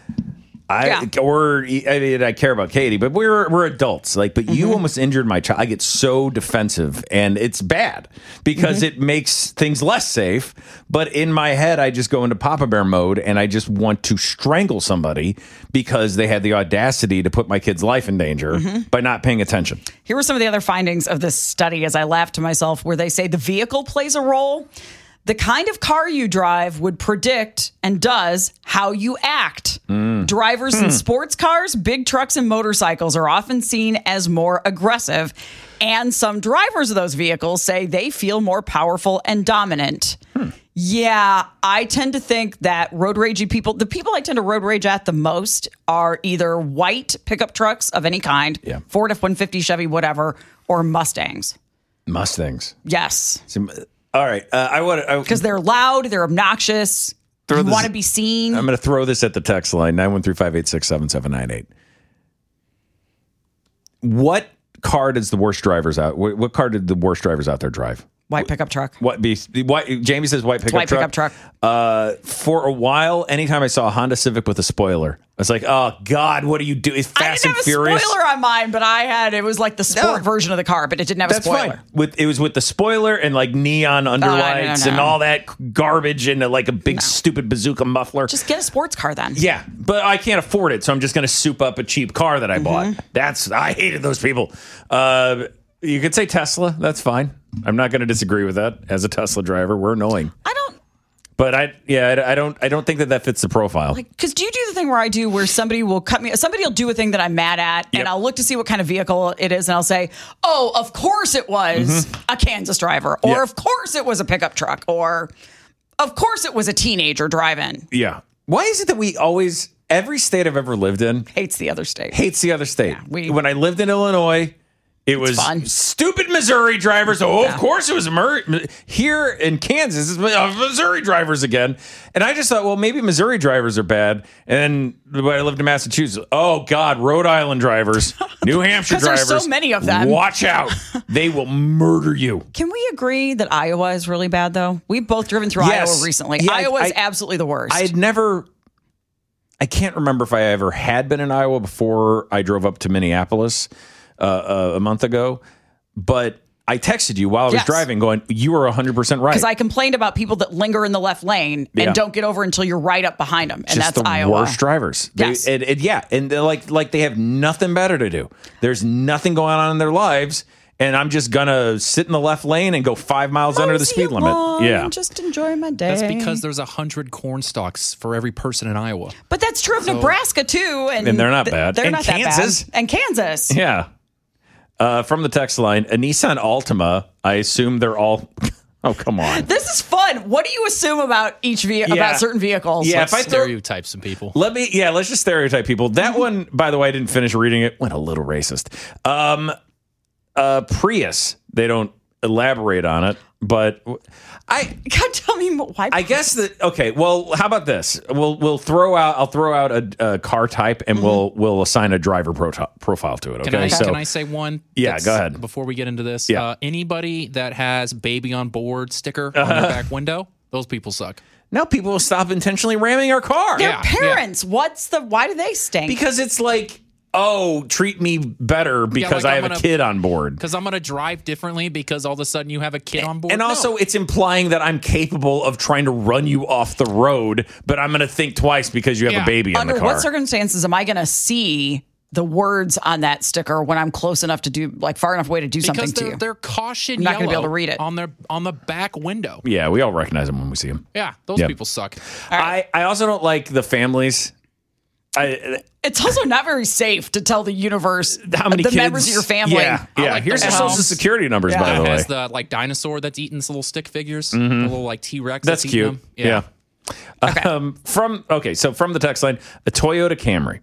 [SPEAKER 7] I
[SPEAKER 6] Yeah.
[SPEAKER 7] or I mean, I care about Katie, but we're we're adults. Like, but
[SPEAKER 6] Mm-hmm.
[SPEAKER 7] you almost injured my child. I get so defensive, and it's bad because
[SPEAKER 6] Mm-hmm.
[SPEAKER 7] it makes things less safe. But in my head, I just go into Papa Bear mode, and I just want to strangle somebody because they had the audacity to put my kid's life in danger
[SPEAKER 6] Mm-hmm.
[SPEAKER 7] by not paying attention.
[SPEAKER 6] Here were some of the other findings of this study as I laughed to myself, where they say the vehicle plays a role. The kind of car you drive would predict and does how you act. Drivers in sports cars, big trucks, and motorcycles are often seen as more aggressive. And some drivers of those vehicles say they feel more powerful and dominant. Yeah, I tend to think that road ragey people, the people I tend to road rage at the most are either white pickup trucks of any kind,
[SPEAKER 7] Yeah.
[SPEAKER 6] Ford F one fifty, Chevy, whatever, or Mustangs.
[SPEAKER 7] Mustangs.
[SPEAKER 6] Yes.
[SPEAKER 7] So, all right, uh, I want to
[SPEAKER 6] Because they're loud, they're obnoxious,
[SPEAKER 7] Throw
[SPEAKER 6] you
[SPEAKER 7] this-
[SPEAKER 6] want to be seen.
[SPEAKER 7] I'm going to throw this at the text line, nine one three, five eight six, seven seven nine eight. What car does the worst drivers out? What, what car did the worst drivers out there drive?
[SPEAKER 6] White pickup truck.
[SPEAKER 7] What be white? Jamie says white pickup
[SPEAKER 6] white
[SPEAKER 7] truck.
[SPEAKER 6] pickup truck.
[SPEAKER 7] Uh, for a while, anytime I saw a Honda Civic with a spoiler, I was like, "Oh God, what do you do?" It's
[SPEAKER 6] I
[SPEAKER 7] Fast
[SPEAKER 6] didn't
[SPEAKER 7] and
[SPEAKER 6] have
[SPEAKER 7] Furious.
[SPEAKER 6] a spoiler on mine, but I had, it was like the sport
[SPEAKER 7] No.
[SPEAKER 6] version of the car, but it didn't have
[SPEAKER 7] That's
[SPEAKER 6] a spoiler.
[SPEAKER 7] fine. With it was with the spoiler and like neon underlights
[SPEAKER 6] no, no.
[SPEAKER 7] and all that garbage and uh, like a big stupid bazooka muffler.
[SPEAKER 6] Just get a sports car then.
[SPEAKER 7] Yeah, but I can't afford it, so I'm just going to soup up a cheap car that I bought.
[SPEAKER 6] Mm-hmm.
[SPEAKER 7] That's I hated those people. Uh, you could say Tesla. That's fine. I'm not going to disagree with that. As a Tesla driver, we're annoying.
[SPEAKER 6] I don't,
[SPEAKER 7] But I, yeah, I, I don't, I don't think that that fits the profile.
[SPEAKER 6] like, because do you do the thing where I do where somebody will cut me, somebody will do a thing that I'm mad at,
[SPEAKER 7] Yep.
[SPEAKER 6] and I'll look to see what kind of vehicle it is, and I'll say, oh, of course it was a Kansas driver, or
[SPEAKER 7] Yeah.
[SPEAKER 6] of course it was a pickup truck, or of course it was a teenager driving.
[SPEAKER 7] yeah. Why is it that we always, every state I've ever lived in
[SPEAKER 6] Hates the other state.
[SPEAKER 7] hates the other state?
[SPEAKER 6] we-
[SPEAKER 7] when I lived in Illinois, it was
[SPEAKER 6] fun.
[SPEAKER 7] stupid Missouri drivers. Oh,
[SPEAKER 6] Yeah.
[SPEAKER 7] of course it was Mer- here in Kansas. It's uh, Missouri drivers again. And I just thought, well, maybe Missouri drivers are bad. And then when I lived in Massachusetts, oh God, Rhode Island drivers, New Hampshire
[SPEAKER 6] 'Cause there's
[SPEAKER 7] drivers.
[SPEAKER 6] so many of them.
[SPEAKER 7] Watch out. They will murder you.
[SPEAKER 6] Can we agree that Iowa is really bad, though? We've both driven through
[SPEAKER 7] Yes.
[SPEAKER 6] Iowa recently.
[SPEAKER 7] Yeah,
[SPEAKER 6] Iowa is
[SPEAKER 7] I-
[SPEAKER 6] absolutely the worst.
[SPEAKER 7] I had never I can't remember if I ever had been in Iowa before I drove up to Minneapolis uh, uh, a month ago, but I texted you while I was
[SPEAKER 6] Yes.
[SPEAKER 7] driving going, you were one hundred percent right.
[SPEAKER 6] Because I complained about people that linger in the left lane and
[SPEAKER 7] Yeah.
[SPEAKER 6] don't get over until you're right up behind them. And
[SPEAKER 7] Just
[SPEAKER 6] that's
[SPEAKER 7] the
[SPEAKER 6] Iowa.
[SPEAKER 7] worst drivers. They-
[SPEAKER 6] Yes.
[SPEAKER 7] and, and yeah, and they're like like they have nothing better to do. There's nothing going on in their lives, and I'm just gonna sit in the left lane and go five miles under the speed limit.
[SPEAKER 6] Long,
[SPEAKER 7] Yeah,
[SPEAKER 6] Just enjoy my day.
[SPEAKER 8] That's because there's a hundred corn stalks for every person in Iowa.
[SPEAKER 6] But that's true of
[SPEAKER 8] So-
[SPEAKER 6] Nebraska, too. And,
[SPEAKER 7] And they're not
[SPEAKER 6] th-
[SPEAKER 7] bad.
[SPEAKER 6] They're
[SPEAKER 7] And
[SPEAKER 6] not
[SPEAKER 7] Kansas.
[SPEAKER 6] that bad. And Kansas.
[SPEAKER 7] yeah. Uh, from the text line, a Nissan Altima. I assume they're all. Oh, come on.
[SPEAKER 6] This is fun. What do you assume about each ve-
[SPEAKER 7] Yeah.
[SPEAKER 6] about certain vehicles?
[SPEAKER 7] Yeah,
[SPEAKER 8] Let's
[SPEAKER 7] if I throw-
[SPEAKER 8] stereotype some people.
[SPEAKER 7] Let me, yeah, let's just stereotype people. That one, by the way, I didn't finish reading it. Went a little racist. Um, uh, Prius. They don't elaborate on it, but I
[SPEAKER 6] God, tell me more. Why?
[SPEAKER 7] I guess that okay. Well, how about this? We'll we'll throw out. I'll throw out a, a car type, and we'll we'll assign a driver pro- profile to it. Okay,
[SPEAKER 8] Can I,
[SPEAKER 7] so
[SPEAKER 8] can I say one?
[SPEAKER 7] Yeah,
[SPEAKER 8] that's-
[SPEAKER 7] go ahead.
[SPEAKER 8] Before we get into this,
[SPEAKER 7] Yeah.
[SPEAKER 8] uh, anybody that has baby on board sticker on their back window, those people suck.
[SPEAKER 7] now people will stop intentionally ramming our car.
[SPEAKER 6] Their
[SPEAKER 8] Yeah,
[SPEAKER 6] parents. What's the? Why do they stink?
[SPEAKER 7] Because it's like, oh, treat me better because
[SPEAKER 8] like
[SPEAKER 7] I
[SPEAKER 8] I'm
[SPEAKER 7] have a
[SPEAKER 8] gonna-
[SPEAKER 7] kid on board.
[SPEAKER 8] Because I'm going to drive differently because all of a sudden you have a kid on board.
[SPEAKER 7] And
[SPEAKER 8] No.
[SPEAKER 7] also, it's implying that I'm capable of trying to run you off the road, but I'm going to think twice because you have
[SPEAKER 8] Yeah.
[SPEAKER 7] a baby in
[SPEAKER 6] Under
[SPEAKER 7] the car.
[SPEAKER 6] what circumstances am I going to see the words on that sticker when I'm close enough to do, like, far enough away to do
[SPEAKER 8] because
[SPEAKER 6] something to
[SPEAKER 8] they're,
[SPEAKER 6] you?
[SPEAKER 8] they're caution
[SPEAKER 6] I'm not gonna
[SPEAKER 8] yellow
[SPEAKER 6] be able to read it.
[SPEAKER 8] on their on the back window.
[SPEAKER 7] Yeah, we all recognize them when we see them.
[SPEAKER 8] Yeah, those
[SPEAKER 7] Yep.
[SPEAKER 8] people suck.
[SPEAKER 7] I, I also don't like the families. I,
[SPEAKER 6] It's also not very safe to tell the universe
[SPEAKER 7] how many
[SPEAKER 6] the
[SPEAKER 7] kids?
[SPEAKER 6] members of your family.
[SPEAKER 7] Yeah, yeah.
[SPEAKER 8] like
[SPEAKER 7] Here's
[SPEAKER 8] the
[SPEAKER 7] your
[SPEAKER 8] house.
[SPEAKER 7] social security numbers,
[SPEAKER 6] Yeah.
[SPEAKER 7] by the
[SPEAKER 8] It
[SPEAKER 7] way.
[SPEAKER 8] has the like dinosaur that's eating some little stick figures,
[SPEAKER 7] Mhm.
[SPEAKER 8] the little like T Rex.
[SPEAKER 7] That's
[SPEAKER 8] eating
[SPEAKER 7] cute.
[SPEAKER 8] them.
[SPEAKER 7] Yeah.
[SPEAKER 6] Okay.
[SPEAKER 7] Um, from okay, so from the text line, a Toyota Camry.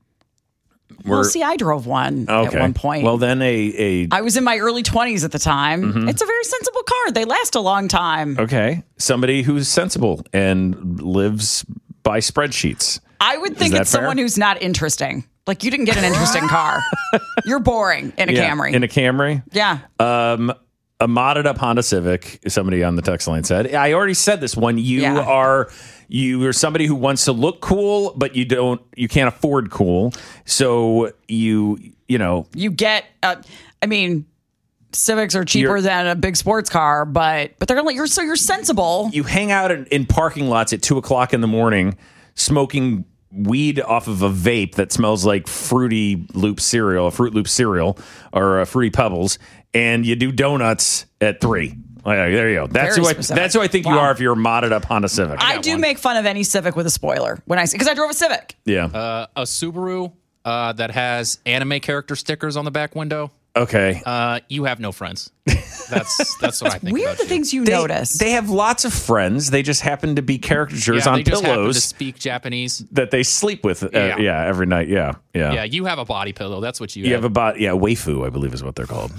[SPEAKER 6] Well,
[SPEAKER 7] We're-
[SPEAKER 6] see, I drove one
[SPEAKER 7] okay.
[SPEAKER 6] at one point.
[SPEAKER 7] Well, then a a
[SPEAKER 6] I was in my early twenties at the time.
[SPEAKER 7] Mhm.
[SPEAKER 6] It's a very sensible car. They last a long time.
[SPEAKER 7] okay, somebody who's sensible and lives by spreadsheets.
[SPEAKER 6] I would think
[SPEAKER 7] that
[SPEAKER 6] it's
[SPEAKER 7] fair?
[SPEAKER 6] someone who's not interesting. Like, you didn't get an interesting car. You're boring in a
[SPEAKER 7] Yeah,
[SPEAKER 6] Camry.
[SPEAKER 7] In a Camry.
[SPEAKER 6] yeah.
[SPEAKER 7] Um, a modded up Honda Civic. Somebody on the text line said. I already said this one. You
[SPEAKER 6] Yeah.
[SPEAKER 7] are you are somebody who wants to look cool, but you don't. You can't afford cool. So you you know.
[SPEAKER 6] You get, uh, I mean, Civics are cheaper
[SPEAKER 7] You're-
[SPEAKER 6] than a big sports car, but but they're like, you're so you're sensible.
[SPEAKER 7] You hang out in, in parking lots at two o'clock in the morning, smoking weed off of a vape that smells like Fruity Loop cereal, a Fruit Loop cereal, or uh, Fruity Pebbles, and you do donuts at three. Oh, yeah, there you go. That's
[SPEAKER 6] Very
[SPEAKER 7] who I,
[SPEAKER 6] specific.
[SPEAKER 7] that's who I think you
[SPEAKER 6] Wow.
[SPEAKER 7] are if you're a modded up Honda Civic.
[SPEAKER 6] I do make fun of any Civic with a spoiler when I see, because I drove a Civic.
[SPEAKER 7] Yeah.
[SPEAKER 8] Uh, a Subaru uh, that has anime character stickers on the back window.
[SPEAKER 7] Okay.
[SPEAKER 8] Uh, you have no friends. That's that's what I think.
[SPEAKER 6] Weird
[SPEAKER 8] about
[SPEAKER 6] the
[SPEAKER 8] you.
[SPEAKER 6] things you
[SPEAKER 7] They,
[SPEAKER 6] notice.
[SPEAKER 7] they have lots of friends. They just happen to be caricatures
[SPEAKER 8] Yeah,
[SPEAKER 7] on
[SPEAKER 8] they just happen to
[SPEAKER 7] pillows
[SPEAKER 8] speak Japanese.
[SPEAKER 7] that they sleep with. Uh, yeah.
[SPEAKER 8] Yeah.
[SPEAKER 7] every night. Yeah, yeah.
[SPEAKER 8] Yeah, you have a body pillow. That's what you,
[SPEAKER 7] You
[SPEAKER 8] have.
[SPEAKER 7] have about yeah, waifu, I believe is what they're called.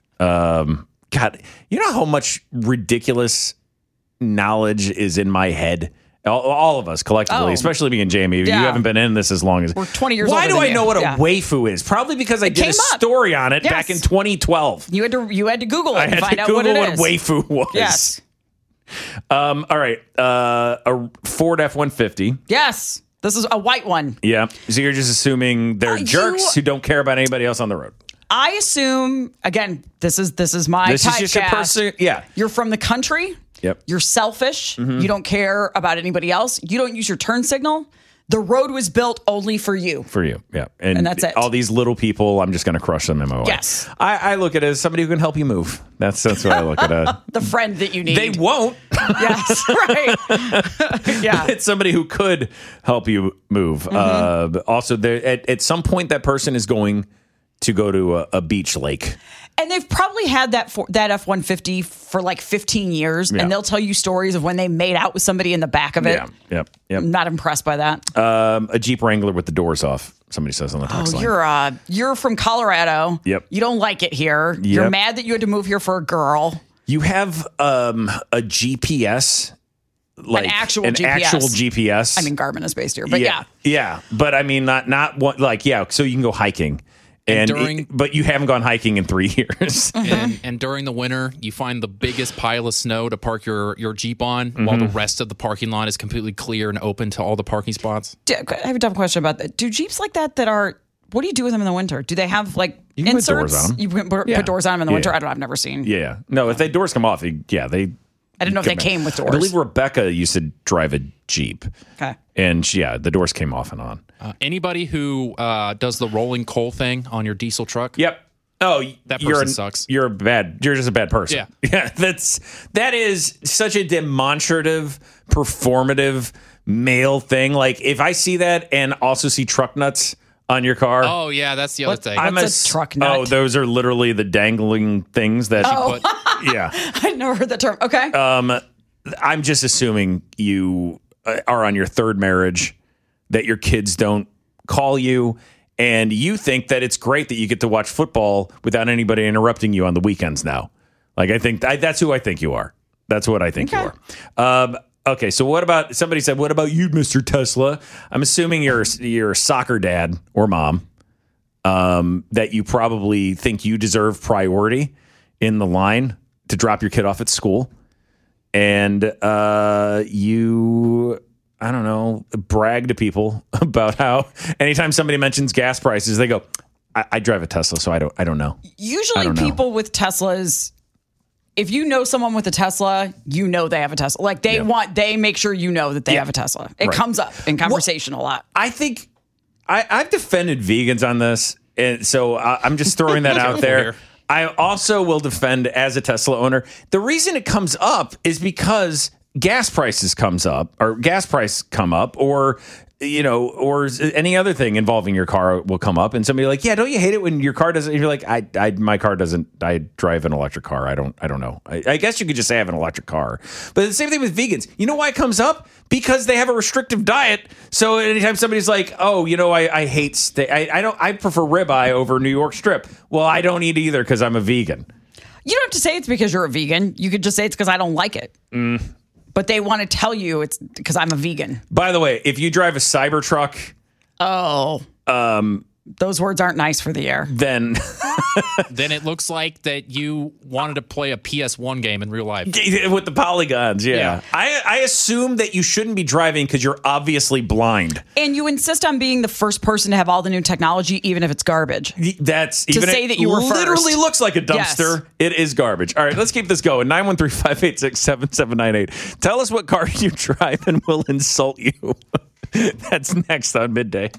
[SPEAKER 7] Um, God, you know how much ridiculous knowledge is in my head. All, all of us collectively,
[SPEAKER 6] Oh.
[SPEAKER 7] especially me and Jamie.
[SPEAKER 6] Yeah.
[SPEAKER 7] You haven't been in this as long as
[SPEAKER 6] We're twenty years
[SPEAKER 7] Why
[SPEAKER 6] older
[SPEAKER 7] do
[SPEAKER 6] than
[SPEAKER 7] I
[SPEAKER 6] you.
[SPEAKER 7] know what a
[SPEAKER 6] Yeah.
[SPEAKER 7] waifu is? Probably because I
[SPEAKER 6] It
[SPEAKER 7] did a
[SPEAKER 6] came up.
[SPEAKER 7] story on it
[SPEAKER 6] Yes.
[SPEAKER 7] back in twenty twelve.
[SPEAKER 6] You had to you had to Google it
[SPEAKER 7] I
[SPEAKER 6] and
[SPEAKER 7] had
[SPEAKER 6] find
[SPEAKER 7] to
[SPEAKER 6] out
[SPEAKER 7] Google
[SPEAKER 6] what it
[SPEAKER 7] what
[SPEAKER 6] is.
[SPEAKER 7] waifu was.
[SPEAKER 6] Yes.
[SPEAKER 7] Um. All right. Uh. A Ford F one fifty.
[SPEAKER 6] Yes. This is a white one.
[SPEAKER 7] Yeah. So you're just assuming they're
[SPEAKER 6] Uh, you-
[SPEAKER 7] jerks who don't care about anybody else on the road.
[SPEAKER 6] I assume again, this is this is my
[SPEAKER 7] This is just your
[SPEAKER 6] typecast.
[SPEAKER 7] person. Yeah.
[SPEAKER 6] You're from the country.
[SPEAKER 7] Yep.
[SPEAKER 6] You're selfish.
[SPEAKER 7] Mhm.
[SPEAKER 6] You don't care about anybody else. You don't use your turn signal. The road was built only for you.
[SPEAKER 7] For you, yeah, and,
[SPEAKER 6] And that's it.
[SPEAKER 7] All these little people, I'm just going to crush them in my way.
[SPEAKER 6] Yes.
[SPEAKER 7] I, I look at it as somebody who can help you move. That's that's what I look at it.
[SPEAKER 6] The friend that you need.
[SPEAKER 7] They won't.
[SPEAKER 6] Yes, right. Yeah.
[SPEAKER 7] It's somebody who could help you move.
[SPEAKER 6] Mm-hmm.
[SPEAKER 7] Uh, but also, there at, at some point, that person is going to go to a, a beach lake.
[SPEAKER 6] And they've probably had that for, that F one fifty for like fifteen years,
[SPEAKER 7] Yeah.
[SPEAKER 6] and they'll tell you stories of when they made out with somebody in the back of it.
[SPEAKER 7] Yeah. Yep. Yep.
[SPEAKER 6] I'm not impressed by that.
[SPEAKER 7] Um, a Jeep Wrangler with the doors off. Somebody says on the text
[SPEAKER 6] Oh,
[SPEAKER 7] line.
[SPEAKER 6] you're uh, you're from Colorado.
[SPEAKER 7] Yep.
[SPEAKER 6] You don't like it here. You're
[SPEAKER 7] Yep.
[SPEAKER 6] mad that you had to move here for a girl.
[SPEAKER 7] You have um, a G P S, like
[SPEAKER 6] actual
[SPEAKER 7] an
[SPEAKER 6] G P S.
[SPEAKER 7] actual G P S.
[SPEAKER 6] I mean, Garmin is based here, but yeah.
[SPEAKER 7] yeah, but I mean, not not one like yeah. So you can go hiking, And,
[SPEAKER 8] And during-
[SPEAKER 7] it- but you haven't gone hiking in three years.
[SPEAKER 8] and, and during the winter, you find the biggest pile of snow to park your, your Jeep on while the
[SPEAKER 7] Mhm.
[SPEAKER 8] rest of the parking lot is completely clear and open to all the parking spots.
[SPEAKER 6] Do- I have a dumb question about that. Do Jeeps like that that are, what do you do with them in the winter? Do they have like
[SPEAKER 7] You can put
[SPEAKER 6] inserts?
[SPEAKER 7] doors on 'em.
[SPEAKER 6] You can put,
[SPEAKER 7] Yeah.
[SPEAKER 6] put doors on them in the
[SPEAKER 7] Yeah.
[SPEAKER 6] winter? I don't know. I've never seen.
[SPEAKER 7] Yeah. No, if the doors come off, they, yeah, they.
[SPEAKER 6] I didn't know if they came with doors.
[SPEAKER 7] I believe Rebecca used to drive a Jeep.
[SPEAKER 6] Okay.
[SPEAKER 7] And she- yeah, the doors came off and on.
[SPEAKER 8] Uh, anybody who uh, does the rolling coal thing on your diesel truck.
[SPEAKER 7] Yep. Oh,
[SPEAKER 8] that
[SPEAKER 7] you're
[SPEAKER 8] person
[SPEAKER 7] a-
[SPEAKER 8] sucks.
[SPEAKER 7] You're a bad. You're just a bad person.
[SPEAKER 8] Yeah.
[SPEAKER 7] Yeah. That's that is such a demonstrative, performative male thing. Like if I see that and also see truck nuts on your car.
[SPEAKER 8] Oh yeah, that's the other thing.
[SPEAKER 7] I'm
[SPEAKER 6] What's a truck nut?
[SPEAKER 7] Oh, those are literally the dangling things that.
[SPEAKER 6] Oh.
[SPEAKER 7] Yeah.
[SPEAKER 6] I never heard that term. Okay.
[SPEAKER 7] Um, I'm just assuming you uh, are on your third marriage, that your kids don't call you, and you think that it's great that you get to watch football without anybody interrupting you on the weekends now. Like, I think I, that's who I think you are. That's what I think you are. Um, okay, so what about, somebody said, what about you, Mister Tesla? I'm assuming you're, you're a soccer dad or mom, um, that you probably think you deserve priority in the line to drop your kid off at school. And uh, you, I don't know, brag to people about how anytime somebody mentions gas prices, they go, I, I drive a Tesla, so I don't I don't know. I
[SPEAKER 6] Usually
[SPEAKER 7] don't know.
[SPEAKER 6] people with Teslas, if you know someone with a Tesla, you know they have a Tesla. Like they
[SPEAKER 7] Yeah.
[SPEAKER 6] want, they make sure you know that they
[SPEAKER 7] Yeah.
[SPEAKER 6] have a Tesla. It
[SPEAKER 7] Right.
[SPEAKER 6] comes up in conversation a lot.
[SPEAKER 7] I think I, I've defended vegans on this, and so I, I'm just throwing that out
[SPEAKER 8] Careful
[SPEAKER 7] there.
[SPEAKER 8] here.
[SPEAKER 7] I also will defend as a Tesla owner. The reason it comes up is because gas prices comes up, or gas price come up, or you know, or any other thing involving your car will come up, and somebody like, yeah, don't you hate it when your car doesn't? You're like, I, I, my car doesn't. I drive an electric car. I don't, I don't know. I, I guess you could just say I have an electric car. But the same thing with vegans. You know why it comes up? Because they have a restrictive diet. So anytime somebody's like, oh, you know, I, I hate steak. I, I don't. I prefer ribeye over New York strip. Well, I don't eat either because I'm a vegan.
[SPEAKER 6] You don't have to say it's because you're a vegan. You could just say it's because I don't like it.
[SPEAKER 7] Mm.
[SPEAKER 6] But they want to tell you it's because I'm a vegan.
[SPEAKER 7] By the way, if you drive a Cybertruck,
[SPEAKER 6] Oh,
[SPEAKER 7] um,
[SPEAKER 6] those words aren't nice for the air.
[SPEAKER 7] then
[SPEAKER 8] Then it looks like that you wanted to play a P S one game in real life.
[SPEAKER 7] with the polygons, yeah.
[SPEAKER 8] Yeah.
[SPEAKER 7] I, I assume that you shouldn't be driving because you're obviously blind.
[SPEAKER 6] And you insist on being the first person to have all the new technology, even if it's garbage.
[SPEAKER 7] That's
[SPEAKER 6] To
[SPEAKER 7] even
[SPEAKER 6] say
[SPEAKER 7] it
[SPEAKER 6] that you were
[SPEAKER 7] literally
[SPEAKER 6] first.
[SPEAKER 7] looks like a dumpster.
[SPEAKER 6] Yes.
[SPEAKER 7] It is garbage. All right, let's keep this going. nine one three, five eight six, seven seven nine eight. Tell us what car you drive and we'll insult you. That's next on Midday.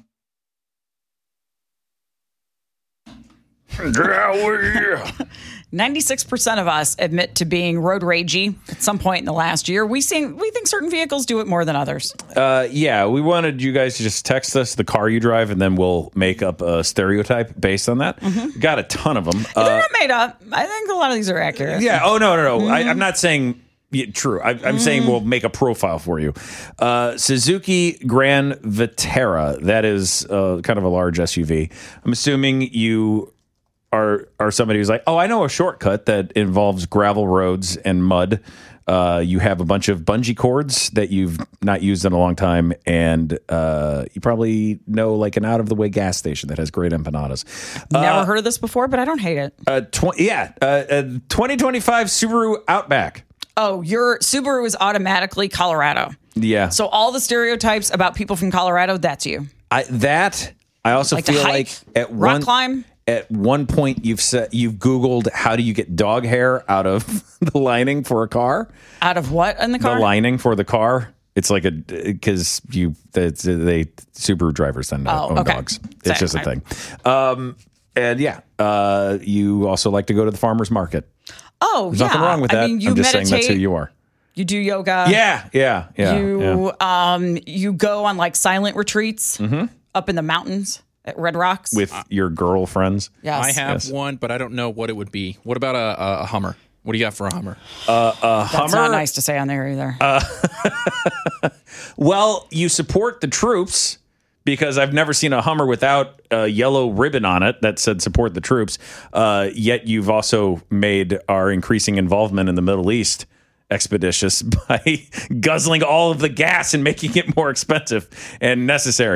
[SPEAKER 6] ninety-six percent of us admit to being road ragey at some point in the last year. We think, we think certain vehicles do it more than others.
[SPEAKER 7] Uh, yeah, we wanted you guys to just text us the car you drive, and then we'll make up a stereotype based on that. Got a ton of them.
[SPEAKER 6] They're
[SPEAKER 7] Uh,
[SPEAKER 6] not made up. I think a lot of these are accurate.
[SPEAKER 7] yeah. Oh no, no, no. I, I'm not saying. Yeah, true. I, I'm saying we'll make a profile for you. Uh, Suzuki Grand Vitara. That is uh, kind of a large S U V. I'm assuming you are are somebody who's like, oh, I know a shortcut that involves gravel roads and mud. Uh, you have a bunch of bungee cords that you've not used in a long time, and uh, you probably know like an out of the way gas station that has great empanadas.
[SPEAKER 6] Never heard of this before, but I don't hate it.
[SPEAKER 7] Uh, tw- yeah, uh, uh, twenty twenty-five Subaru Outback.
[SPEAKER 6] Oh, your Subaru is automatically Colorado.
[SPEAKER 7] Yeah.
[SPEAKER 6] So all the stereotypes about people from Colorado, that's you.
[SPEAKER 7] I that I also
[SPEAKER 6] Like to
[SPEAKER 7] feel
[SPEAKER 6] hike,
[SPEAKER 7] like at
[SPEAKER 6] rock
[SPEAKER 7] one
[SPEAKER 6] climb.
[SPEAKER 7] at one point you've said you've Googled how do you get dog hair out of the lining for a car?
[SPEAKER 6] Out of what in the car?
[SPEAKER 7] The lining for the car. It's like a because you it's, they Subaru drivers tend to
[SPEAKER 6] Oh,
[SPEAKER 7] own
[SPEAKER 6] okay.
[SPEAKER 7] dogs. It's
[SPEAKER 6] Same,
[SPEAKER 7] just a
[SPEAKER 6] right.
[SPEAKER 7] thing. Um, and yeah, uh, you also like to go to the farmer's market.
[SPEAKER 6] Oh,
[SPEAKER 7] There's
[SPEAKER 6] yeah.
[SPEAKER 7] nothing wrong with that.
[SPEAKER 6] I mean, you
[SPEAKER 7] I'm just
[SPEAKER 6] meditate.
[SPEAKER 7] saying that's who you are.
[SPEAKER 6] You do yoga.
[SPEAKER 7] Yeah, yeah, yeah.
[SPEAKER 6] You
[SPEAKER 7] yeah.
[SPEAKER 6] um you go on like silent retreats
[SPEAKER 7] Mhm.
[SPEAKER 6] up in the mountains at Red Rocks.
[SPEAKER 7] With your girlfriends.
[SPEAKER 6] Yes.
[SPEAKER 8] I have
[SPEAKER 7] Yes.
[SPEAKER 8] one, but I don't know what it would be. What about a, a, a Hummer? What do you got for a Hummer?
[SPEAKER 7] Uh, a
[SPEAKER 6] That's
[SPEAKER 7] Hummer.
[SPEAKER 6] not nice to say on there either.
[SPEAKER 7] Uh, well, you support the troops because I've never seen a Hummer without a yellow ribbon on it that said support the troops. Uh, yet you've also made our increasing involvement in the Middle East expeditious by guzzling all of the gas and making it more expensive and necessary.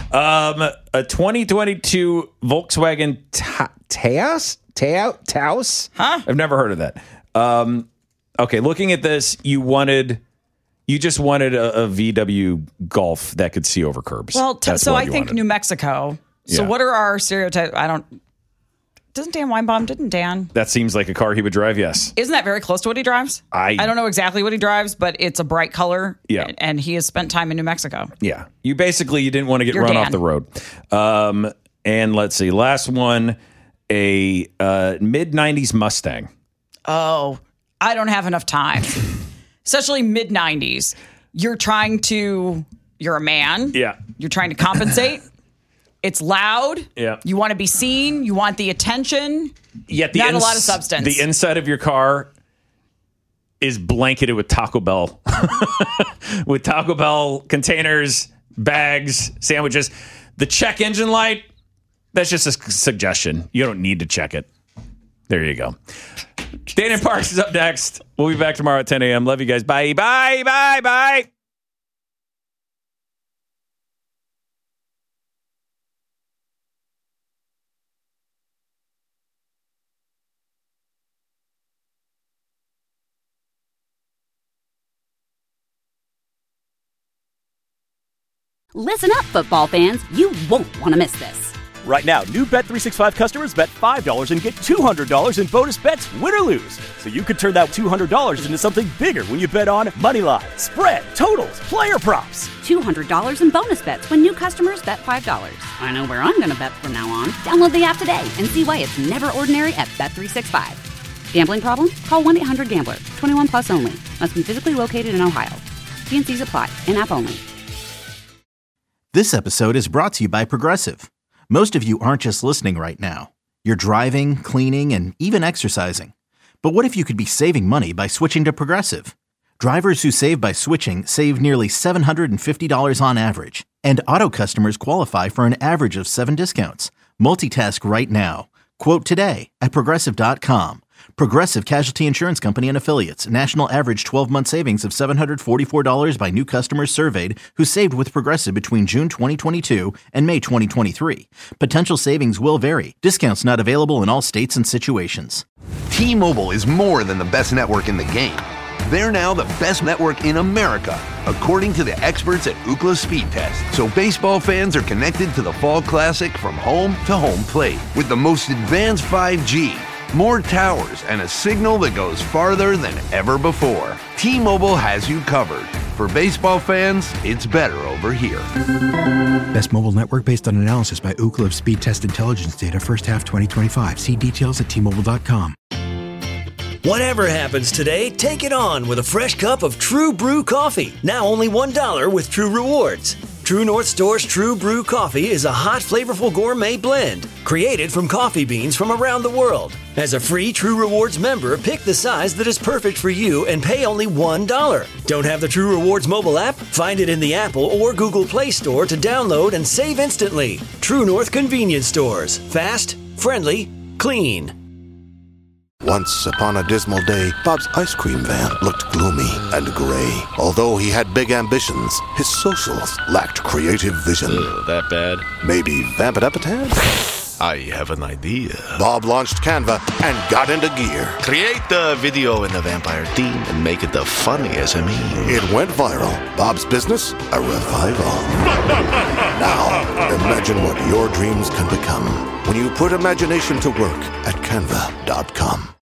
[SPEAKER 7] Um, a twenty twenty-two Volkswagen Ta- Taos? Tao- Taos?
[SPEAKER 6] Huh?
[SPEAKER 7] I've never heard of that. Um, okay, looking at this, you wanted, you just wanted a, a V W Golf that could see over curbs.
[SPEAKER 6] Well, t-
[SPEAKER 7] That's
[SPEAKER 6] so
[SPEAKER 7] what
[SPEAKER 6] I
[SPEAKER 7] you
[SPEAKER 6] think
[SPEAKER 7] wanted.
[SPEAKER 6] New Mexico. So
[SPEAKER 7] Yeah.
[SPEAKER 6] what are our stereotypes? I don't. Doesn't Dan Weinbaum? Didn't Dan?
[SPEAKER 7] That seems like a car he would drive. Yes.
[SPEAKER 6] Isn't that very close to what he drives?
[SPEAKER 7] I-
[SPEAKER 6] I don't know exactly what he drives, but it's a bright color.
[SPEAKER 7] Yeah.
[SPEAKER 6] And he has spent time in New Mexico.
[SPEAKER 7] Yeah. You basically, you didn't want to get
[SPEAKER 6] You're
[SPEAKER 7] run
[SPEAKER 6] Dan.
[SPEAKER 7] off the road. Um, and let's see, last one, a uh, mid nineties Mustang.
[SPEAKER 6] Oh, I don't have enough time. Especially mid nineties. You're trying to, you're a man.
[SPEAKER 7] Yeah.
[SPEAKER 6] You're trying to compensate. It's loud.
[SPEAKER 7] Yeah.
[SPEAKER 6] You want to be seen. You want the attention.
[SPEAKER 7] Yet the
[SPEAKER 6] Not
[SPEAKER 7] ins-
[SPEAKER 6] a lot of substance.
[SPEAKER 7] The inside of your car is blanketed with Taco Bell, with Taco Bell containers, bags, sandwiches. The check engine light, that's just a s- suggestion. You don't need to check it. There you go. Dana Parks is up next. We'll be back tomorrow at ten a.m. Love you guys. Bye, bye, bye, bye.
[SPEAKER 1] Listen up, football fans. You won't want to miss this.
[SPEAKER 2] Right now, new Bet three sixty-five customers bet five dollars and get two hundred dollars in bonus bets, win or lose. So you could turn that two hundred dollars into something bigger when you bet on money line, spread, totals, player props.
[SPEAKER 1] two hundred dollars in bonus bets when new customers bet five dollars. I know where I'm going to bet from now on. Download the app today and see why it's never ordinary at Bet three sixty-five. Gambling problem? Call one eight hundred gambler. twenty-one plus only. Must be physically located in Ohio. T and C's apply. In-app only.
[SPEAKER 3] This episode is brought to you by Progressive. Most of you aren't just listening right now. You're driving, cleaning, and even exercising. But what if you could be saving money by switching to Progressive? Drivers who save by switching save nearly seven hundred fifty dollars on average. And auto customers qualify for an average of seven discounts. Multitask right now. Quote today at Progressive dot com. Progressive Casualty Insurance Company and Affiliates. National average twelve-month savings of seven hundred forty-four dollars by new customers surveyed who saved with Progressive between June twenty twenty-two and May twenty twenty-three. Potential savings will vary. Discounts not available in all states and situations.
[SPEAKER 4] T-Mobile is more than the best network in the game. They're now the best network in America, according to the experts at Ookla Speed Test. So baseball fans are connected to the Fall Classic from home to home plate with the most advanced five G, more towers, and a signal that goes farther than ever before. T-Mobile has you covered. For baseball fans, it's better over here.
[SPEAKER 5] Best mobile network based on analysis by Ookla of Speed Test Intelligence data first half twenty twenty-five. See details at T Mobile dot com.
[SPEAKER 17] Whatever happens today, take it on with a fresh cup of True Brew coffee. Now only one dollar with True Rewards. True North Store's True Brew coffee is a hot, flavorful gourmet blend created from coffee beans from around the world. As a free True Rewards member, pick the size that is perfect for you and pay only one dollar. Don't have the True Rewards mobile app? Find it in the Apple or Google Play Store to download and save instantly. True North Convenience Stores. Fast, friendly, clean.
[SPEAKER 18] Once upon a dismal day, Bob's ice cream van looked gloomy and gray. Although he had big ambitions, his socials lacked creative vision.
[SPEAKER 19] Ugh, that bad?
[SPEAKER 18] Maybe vamp it up a tad?
[SPEAKER 19] I have an idea.
[SPEAKER 18] Bob launched Canva and got into gear.
[SPEAKER 19] Create the video in the vampire theme and make it the funniest I mean.
[SPEAKER 18] It went viral. Bob's business, a revival. Now, imagine what your dreams can become when you put imagination to work at Canva dot com.